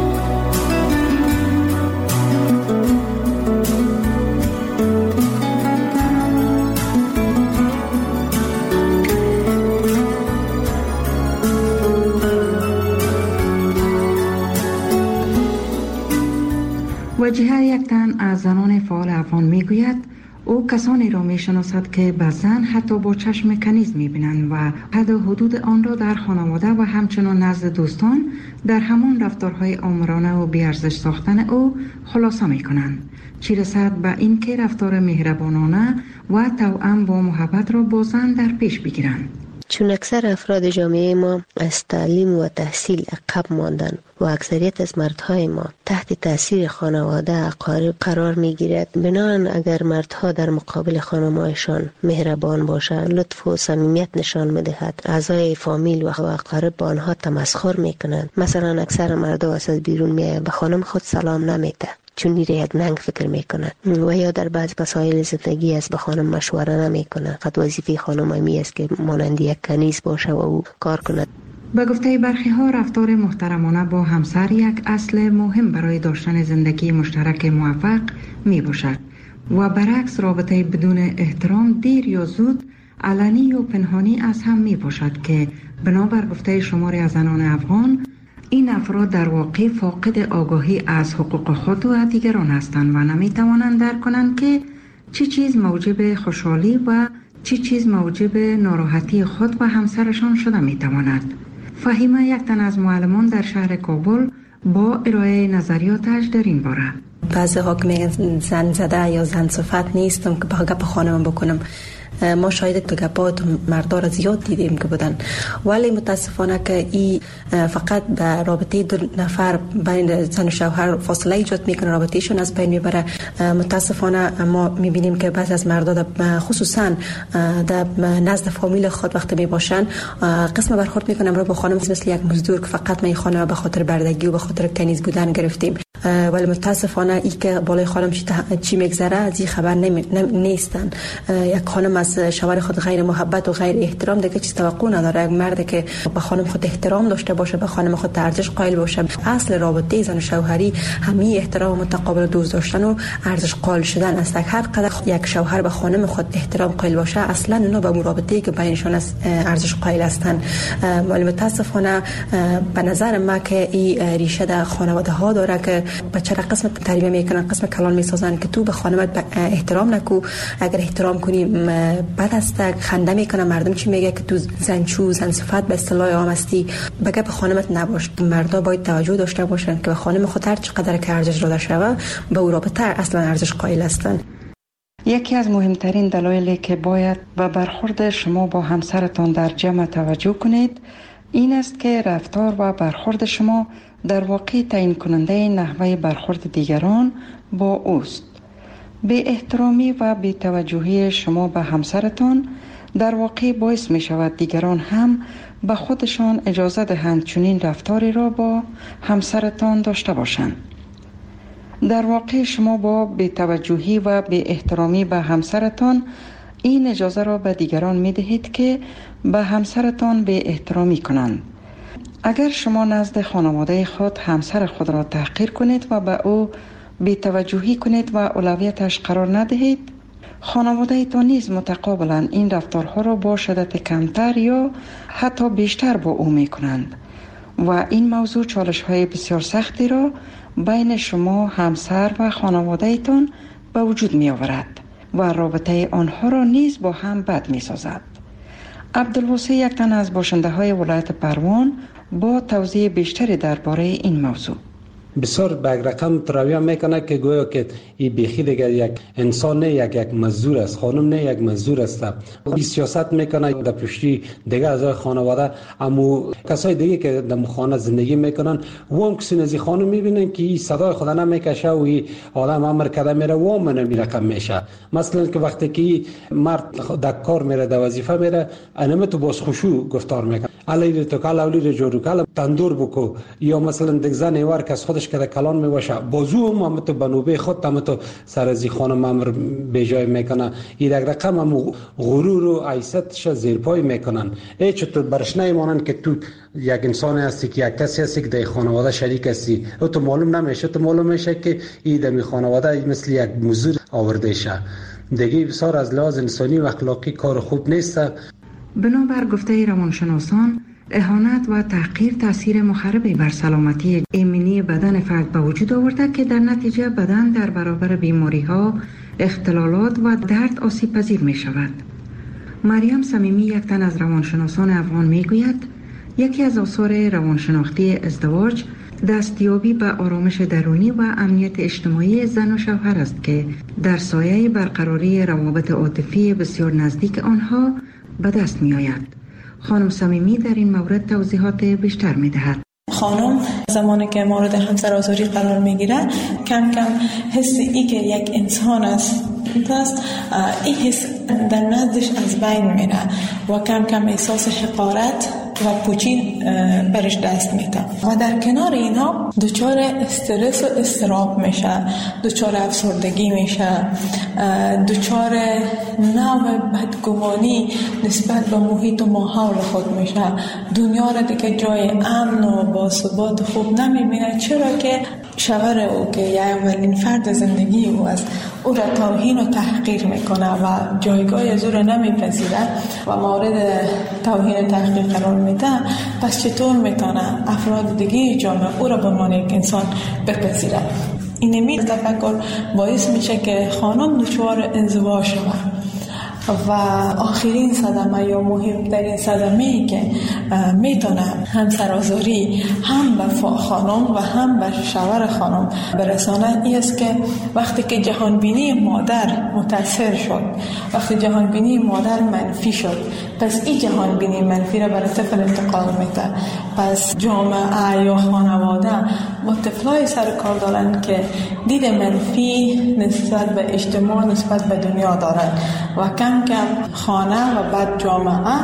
وجیه یک تن از زنان فعال افغان می گوید او کسانی را می شناسد که به زن حتی با چشم کنیز می بینند و حد و حدود آن را در خانواده و همچنان نزد دوستان در همان رفتارهای آمرانه و بیارزش ساختن او خلاصه می کنند. چی رسد به این که رفتار مهربانانه و توأم با محبت را با زن در پیش بگیرند. چون اکثر افراد جامعه ما از تعلیم و تحصیل عقب ماندن و اکثریت از مردهای ما تحت تاثیر خانواده اقارب قرار می گیرد، بنابراین اگر مردها در مقابل خانمایشان مهربان باشند، لطف و صمیمیت نشان می دهد، اعضای فامیل و اقارب با آنها تمسخر می کنند. مثلا اکثر مردها از بیرون می آید به خانم خود سلام نمیده چون میره یک ننگ فکر میکنه و یا در بعض مسائل زندگی از به خانم مشوره نمیکنه. فقط وظیفه خانم همی است که مانند یک کنیز باشه و او کار کنه. به گفته برخی ها رفتار محترمانه با همسر یک اصل مهم برای داشتن زندگی مشترک موفق می باشد و برعکس رابطه بدون احترام دیر یا زود علنی و پنهانی از هم می باشد که بنابر گفته شماری از زنان افغان این افراد در واقع فاقد آگاهی از حقوق خود و دیگران هستند و نمی توانند درک کنند که چی چیز موجب خوشحالی و چی چیز موجب ناراحتی خود و همسرشان شده می تواند. فهیمه یک تن از معلمان در شهر کابل با ارائه نظریاتش در این باره. بعضی ها که میگن زن زده یا زن صفت نیستم که با گپ خانم بکنم. ما شاید تو گپات مردا را زیاد دیدیم که بودن، ولی متاسفانه که این فقط به رابطه دو نفر بین زن و شوهر فاصله ایجاد میکنه، رابطهشون از بین میبره. متاسفانه ما میبینیم که بعضی از مردا خصوصا در نزد فامیل خود وقتی میباشن قسم برخورد میکنن رو با خانم مثل یک مزدور که فقط ما این خانم به خاطر بردگی و به خاطر کنیز بودن گرفتیم. ولی متاسفانه ای که بالای خانم چی, تح... چی میگذره از این خبر نمی... نم... نیستن. یک خانم از شوهر خود غیر محبت و غیر احترام دیگه چیز توقع نداره. یک مرد که به خانم خود احترام داشته باشه، به خانم خود ارزش قائل باشه. اصل رابطه زن و شوهری همین احترام متقابل دوست داشتن و ارزش قائل شدن است. هر قدر یک شوهر به خانم خود احترام قائل باشه، اصلا اونها به رابطه‌ای که بینشون است ارزش قائل هستند. ولی متاسفانه به نظر من که این ریشه در خانواده ها داره که بچه را قسم تربیه میکنن، قسم کلان میسازن که تو به خانمت احترام نکو، اگر احترام کنی بد است. خنده میکنن مردم چی میگه که تو زنچو زن صفت به اصطلاح عام هستی، بگه به خانمت نباش. مردا باید توجه داشته باشن که به خانم خود هر چقدر که ارزش داده شوه به او رابطه اصلا ارزش قائل هستن. یکی از مهمترین دلایلی که باید به برخورد شما با همسرتان در جمع توجه کنید این است که رفتار و برخورد شما در واقع تعیین کننده نحوه برخورد دیگران با اوست. بی احترامی و بی توجهی شما به همسرتان در واقع باعث می شود دیگران هم به خودشان اجازه دهند چنین رفتاری را با همسرتان داشته باشند. در واقع شما با بی توجهی و بی احترامی به همسرتان این اجازه را به دیگران می دهید که به همسرتان بی احترامی کنند. اگر شما نزد خانواده خود همسر خود را تحقیر کنید و به او بی توجهی کنید و اولویتش قرار ندهید، خانواده ایتان نیز متقابلا این رفتارها را با شدت کمتر یا حتی بیشتر با او می کنند و این موضوع چالش های بسیار سختی را بین شما همسر و خانواده ایتان به وجود می آورد و رابطه آنها را نیز با هم بد می سازد. عبدالواسع یک تن از باشنده های ولایت پروان با توضیح بیشتری درباره این موضوع. بسیار به رقم ترویه میکنه که گویا که این بیخی دیگر یک انسان نه، یک یک مزدور است، خانم نه یک مزدور است. این سیاست میکنه در پشتی دیگه اعضای خانواده، اما کسای دیگه که در خانه زندگی میکنن وام کسی از خانم میبینن که این صدای خدا نمیکشه و این عالم امر کده میره و من این رقم میشه. مثلا که وقتی که مرد در کار میره، در وظیفه میره، انم تو باز خوشو گفتار میکنه، علی تو کالا علی جورو کالا تندور بکو، یا مثلا دیگه زن ایوار که از خودش که کلان میوشه بازو هم هم تو بنوبه خود هم تو سر از خانم امر به جای میکنه. این رقم هم غرور و عیستش زیر پای میکنن. ای چطور برش نمیمانن که تو یک انسان هستی، که یک کسی هستی که در خانواده شریک هستی، او تو معلوم نمیشه، تو معلوم میشه که این در خانواده مثل یک مزدور آورده شه. دیگه بسیار از لحاظ انسانی و اخلاقی کار خوب نیست. بنابر گفته روانشناسان، اهانت و تحقیر تاثیر مخربی بر سلامتی ایمنی بدن فرد به وجود آورده که در نتیجه بدن در برابر بیماری ها، اختلالات و درد آسیب پذیر می شود. مریم صمیمی، یک تن از روانشناسان افغان، می گوید یکی از آثار روانشناختی ازدواج دستیابی به آرامش درونی و امنیت اجتماعی زن و شوهر است که در سایه برقراری روابط عاطفی بسیار نزدیک آنها به دست می آید. خانم صمیمی در این مورد توضیحات بیشتر می دهد. خانم زمانی که مورد همسرآزاری قرار می گیره، کم کم حس ای که یک انسان است است این حس در نزدش از بین میره و کم کم احساس حقارت و پوچی برش دست میده و در کنار اینا دچار استرس و اضطراب میشه، دچار افسردگی میشه، دچار نوع بدگمانی نسبت به محیط و ماحول خود میشه. دنیا را دیگه جای امن و باثبات خوب نمیبینه، چرا که شوهر او که یه اولین فرد زندگی او است او را توهین و تحقیر میکنه و جایگاه از او را نمیپذیره و مورد توهین و تحقیر قرار میده. پس چطور میتونه افراد دیگه جامعه او را به عنوان یک انسان بپذیره؟ این می تفکر باعث میشه که خانم دچار انزوا شود و آخرین صدمه یا مهمترین صدمه ای که میتونه همسرآزاری هم به خانم و هم به شوهر خانم برسانه ای است که وقتی که جهانبینی مادر متاثر شد، وقتی جهانبینی مادر منفی شد، پس این جهانبینی منفی را برای طفل انتقال میده. پس جامعه یا خانواده با طفلای سر کار دارن که دید منفی نسبت به اجتماع، نسبت به دنیا دارن و کم کم خانه و بعد جامعه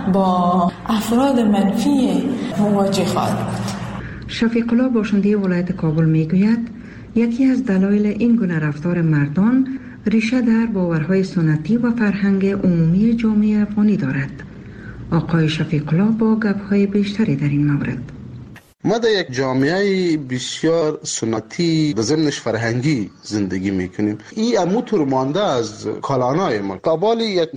با افراد منفی مواجه خواهد بود. شفیق الله باشنده ولایت کابل میگوید یکی از دلایل این گونه رفتار مردان ریشه در باورهای سنتی و فرهنگ عمومی جامعه افغانی دارد. آقای شفیق الله با گپ‌های بیشتری در این مورد. ما در یک جامعه بسیار سنتی و ضمنش فرهنگی زندگی میکنیم. این اموتور مانده از کالانای ما. قبال یک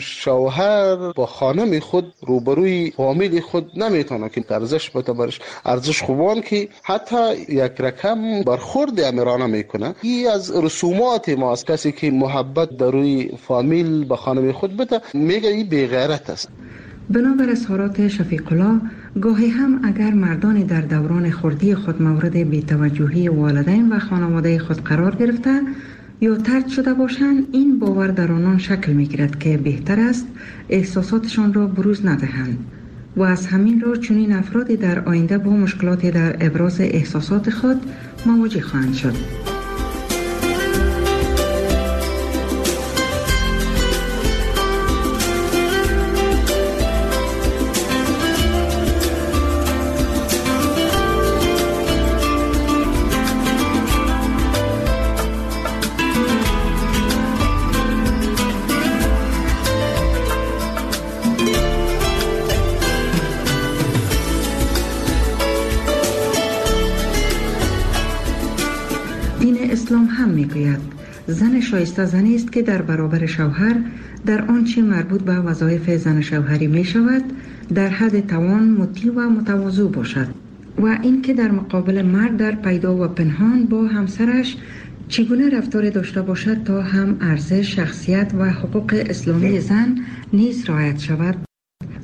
شوهر با خانم خود روبروی فامیل خود نمیتونه که ارزش بده برش، ارزش خوبان که حتی یک رقم برخورد امیرانه میکنه. این از رسومات ما است. کسی که محبت در روی فامیل با خانم خود بده میگه این بی‌غیرت است. بنابر اظهارات شفیق الله، گاهی هم اگر مردان در دوران خردی خود مورد بی‌توجهی والدین و خانواده خود قرار گرفته یا طرد شده باشند، این باور در آنان شکل می‌گیرد که بهتر است احساساتشان را بروز ندهند و از همین رو چنین افرادی در آینده با مشکلاتی در ابراز احساسات خود مواجه خواهند شد. اسلام هم میگوید زن شایسته زنی است که در برابر شوهر در آنچه مربوط به وظایف زن شوهری می شود در حد توان مطیع و متواضع باشد و این که در مقابل مرد در پیدا و پنهان با همسرش چگونه رفتار داشته باشد تا هم ارزش، شخصیت و حقوق اسلامی زن نیز رعایت شود.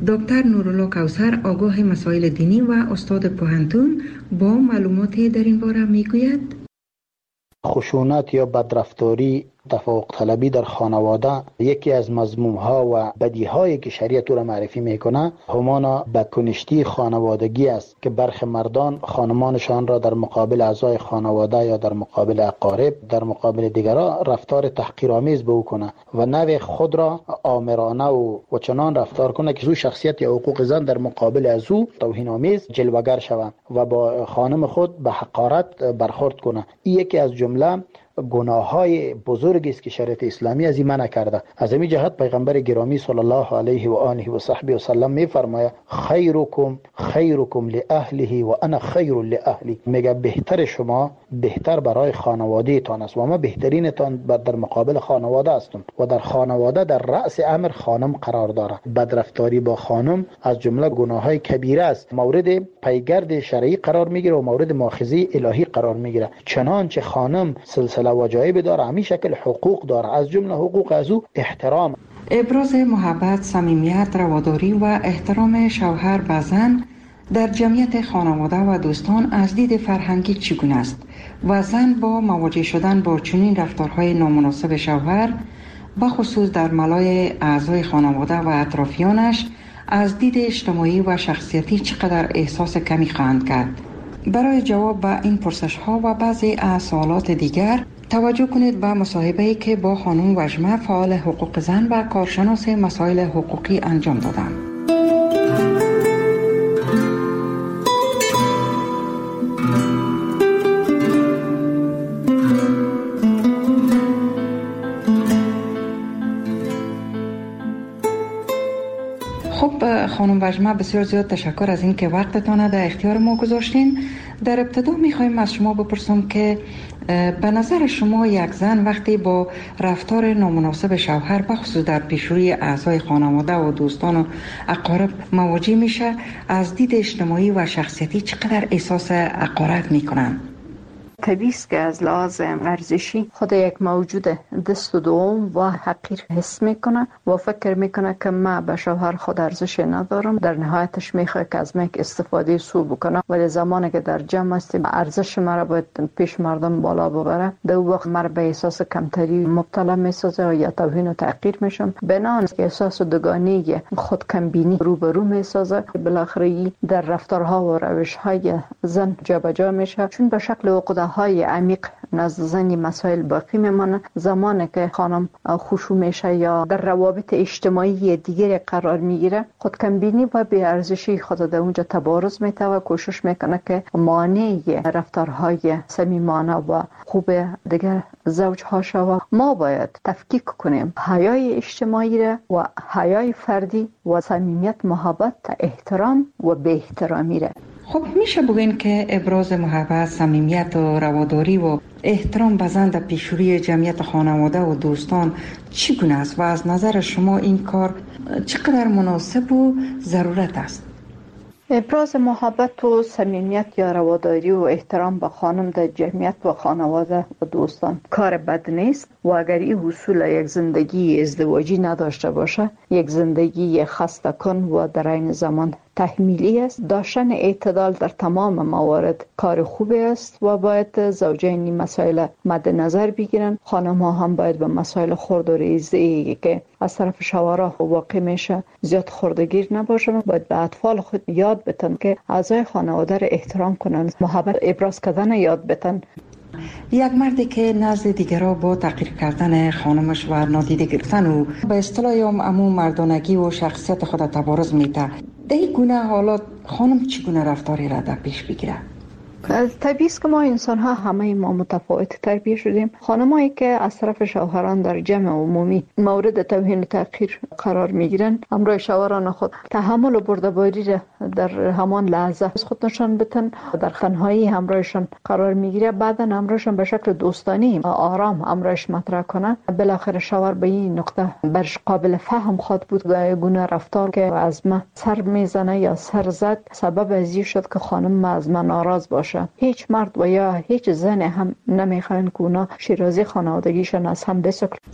دکتر نورالله کوثر آگاه مسائل دینی و استاد پوهنتون با معلوماتی در این باره میگوید خشونت یا بدرفتاری، تفوق طلبی در خانواده یکی از مذموم‌ها و بدیهایی که شریعت را معرفی میکنه همانا بدکنشتی خانوادگی است که برخی مردان خانمانشان را در مقابل اعضای خانواده یا در مقابل اقارب در مقابل دیگران رفتار تحقیرآمیز به او کنه و نوع خود را آمرانه و و چنان رفتار کنه که زو شخصیت یا حقوق زن در مقابل از او توهین آمیز جلوگر شوند و با خانم خود به حقارت برخورد کنه. این یکی از جمله گناههای بزرگی است که شریعت اسلامی از این منع کرده. از این جهت پیغمبر گرامی صلی الله علیه و آله و صحبه و سلم میفرماید خیرکم خیرکم لاهله و انا خیر لاهلی، میگه بهتر شما بهتر برای خانواده تان است و ما بهترین تان در مقابل خانواده هستم و در خانواده در رأس امر خانم قرار داره. بدرفتاری با خانم از جمله گناههای کبیره است، مورد پیگرد شرعی قرار میگیره و مورد مؤاخذه الهی قرار میگیره. چنانچه خانم سلسله واجایب داره، همین شکل حقوق داره، از جمله حقوق از او احترام. ابراز محبت، صمیمیت، رواداری و احترام شوهر به زن در جمعیت خانواده و دوستان از دید فرهنگی چگونه است و زن با مواجه شدن با چنین رفتارهای نامناسب شوهر به خصوص در ملای اعضای خانواده و اطرافیانش از دید اجتماعی و شخصیتی چقدر احساس کمی خواهند کرد؟ برای جواب به این پرسش ها و بعضی از سوالات دیگر توجه کنید به مصاحبه‌ای که با خانم وژمه فعال حقوق زن و کارشناس مسائل حقوقی انجام دادم. خب خانم وژمه، بسیار زیاد تشکر از این که وقتتان در اختیار ما گذاشتین. در ابتدا میخوایم از شما بپرسم که به نظر شما یک زن وقتی با رفتار نامناسب شوهر بخصوص در پیشروی اعضای خانواده و دوستان و اقارب مواجه میشه، از دید اجتماعی و شخصیتی چقدر احساس حقارت میکنن؟ طبیعی است که از لحاظ ارزشی خود یک موجود دست و دوم و حقیر حس میکنه و فکر میکنه که من به شوهر خود ارزش ندارم. در نهایتش میخواد که از من استفاده سو بکنه، ولی زمانی که در جمع هستیم ارزش مرا باید پیش مردم بالا ببره، در اون وقت مرا به احساس کمتری مبتلا میسازه یا توهین و تحقیر میشم. بنان احساس دوگانگی خود کمبینی روبرو میسازه، بالاخره در رفتارها و روشهای زن جابجا میشه، چون به شکل عقده های عمیق نزد زنی مسائل باقی میمانه. زمانی که خانم خشوع میشه یا در روابط اجتماعی دیگری قرار میگیره، خودکمبینی و بی‌ارزشی خود در اونجا تبارز میده و کوشش میکنه که مانع رفتارهای صمیمانه و خوب دیگر زوجها شود. ما باید تفکیک کنیم حیای اجتماعی را و حیای فردی و صمیمیت، محبت، احترام و بی احترامی را. خب میشه بگین که ابراز محبت، صمیمیت و رواداری و احترام به زن در پیشروی جمعیت خانواده و دوستان چگونه است و از نظر شما این کار چقدر مناسب و ضرورت است؟ ابراز محبت و صمیمیت یا رواداری و احترام به خانم در جمعیت و خانواده و دوستان کار بد نیست و اگر این حصول یک زندگی ازدواجی نداشته باشه، یک زندگی خسته کن و در این زمان تحمیلی است. داشتن اعتدال در تمام موارد کار خوبی است و باید زوجین مسائل مد نظر بگیرن. خانم ها هم باید به مسائل خرد و ریزی که از طرف شوهرها واقع میشه زیاد خردگیر نباشن. باید به اطفال خود یاد بتن که اعضای خانواده را احترام کنن، محبت ابراز کردن یاد بتن. یک مردی که نزد دیگران با تحقیر کردن خانمش و نادیده گرفتن و به اصطلاح عموم مردانگی و شخصیت خود تبارز میده، در این گونه حالات خانم چگونه رفتاری را در پیش بگیره؟ طبیعی است که ما انسان ها همه ما متفاوت تربیت شدیم. خانمایی که از طرف شوهران در جمع عمومی مورد توهین و تحقیر قرار میگیرن، همراه شوهران خود تحمل و بردباری را در همان لحظه از خود نشان بدن، در تنهایی همراهشان قرار میگیره، بعدا همراهشان به شکل دوستانی آرام همراهش مطرح کنه. بالاخره شوهر به این نقطه برش قابل فهم خود بود که گونه رفتار که از من سر میزنه یا سر زد سبب از این شد که خانم از من ناراض باشه. هیچ مرد و یا هیچ زن هم نمیخواین که اونا شیرازی خانوادگیشان از هم بسکن.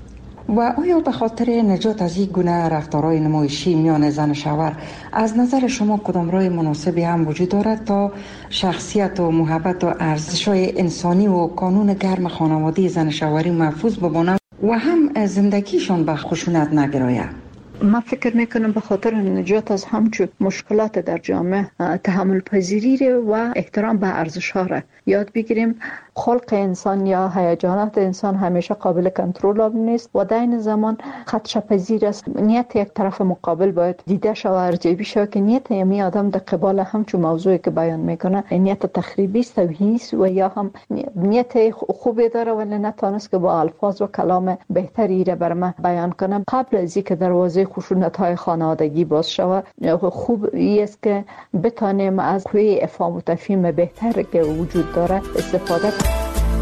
و آیا به خاطر نجات از این گونه رفتارهای نمایشی میان زن و شوهر از نظر شما کدام راه مناسبی هم وجود دارد تا شخصیت و محبت و ارزش‌های انسانی و قانون گرم خانوادگی زن و شوهری محفوظ بماند و هم زندگیشان به خشونت نگراید؟ من فکر میکنم به خاطر نجات از همچون مشکلات در جامعه تحمل پذیری و احترام به ارزش ها را یاد بگیریم. خلق انسان یا هیجانات انسان همیشه قابل کنترل نیست و در این زمان خدشه‌پذیر است. نیت یک طرف مقابل باید دیده شود و ارزیابی شود که نیت یمی آدم در قبال همچون موضوعی که بیان میکنه نیت تخریبی است، توهینی است و یا هم نیت خوبی داره ولی نتونست که با الفاظ و کلام بهتری را بر ما بیان کنه. قبل از اینکه دروازه خشونت‌های خانوادگی باز شود خوب است که بتانیم از کوی افهام و تفهیم بهتر که وجود داره استفاده کنیم.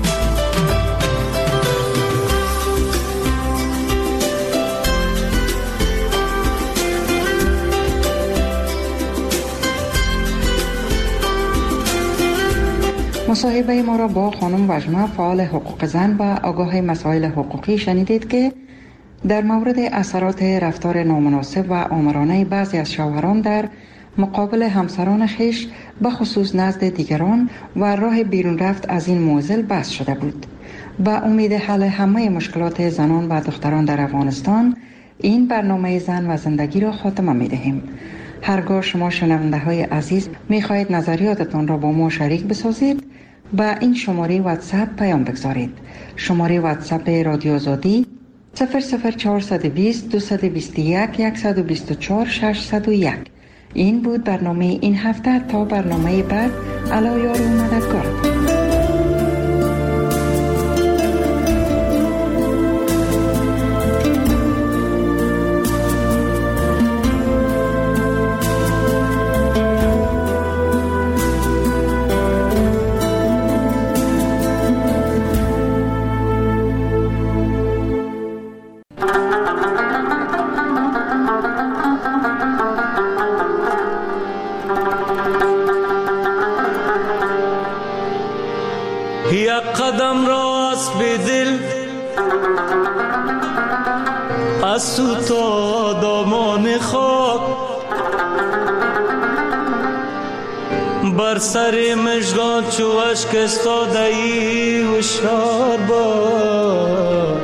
مصاحبه ما را با خانم وجمه فعال حقوق زن و آگاه مسائل حقوقی شنیدید که در مورد اثرات رفتار نامناسب و آمرانه بعضی از شوهران در مقابل همسران خیش به خصوص نزد دیگران و راه بیرون رفت از این معضل بحث شده بود. با امید حل همه مشکلات زنان و دختران در افغانستان این برنامه زن و زندگی را خاتمه می دهیم. هرگاه شما شنونده های عزیز می خواهید نظریاتتان را با ما شریک بسازید با این شماره واتساپ پیام بگذارید. شماره واتساپ رادیو آزادی صفر صفر چهارصد و بیست دویست و بیست و یک صد و بیست و چهار ششصد و یک. این بود برنامه این هفته. تا برنامه بعد، علا یار و مددگار. قدم راست به دل از تو تا دامان خاک بر سر مژگان چو اشک استاده ای هوشیار باش.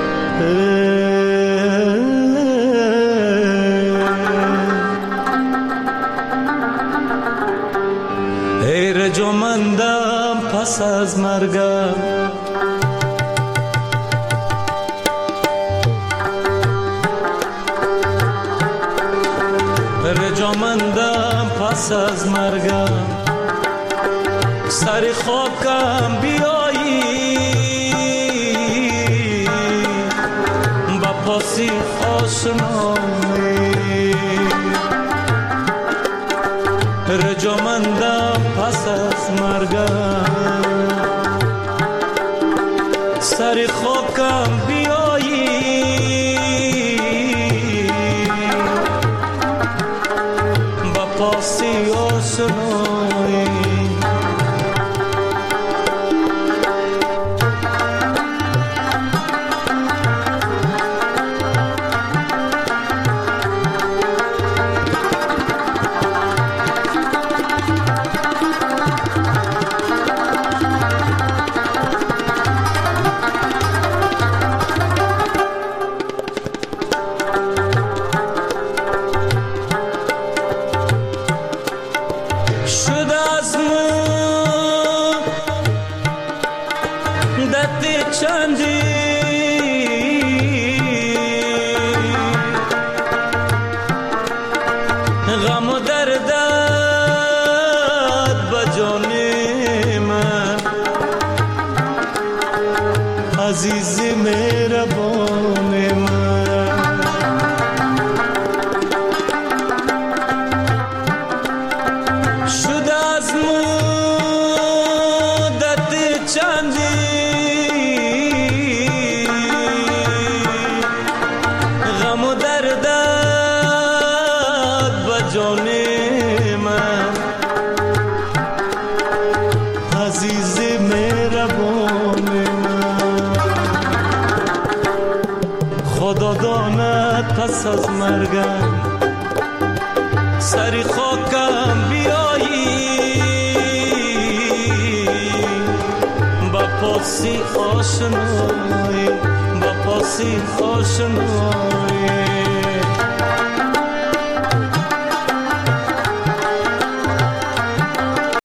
ای رجامندم پس از مرگم رجامندم پس از مرگم سر خاکم بیایی با پاسی آشنایی رجامندم پس از مرگم سر خاکم بیایی با پاسی آشنایی مرگم سری خاکم بیایی با پاسی آشنایی با پاسی آشنایی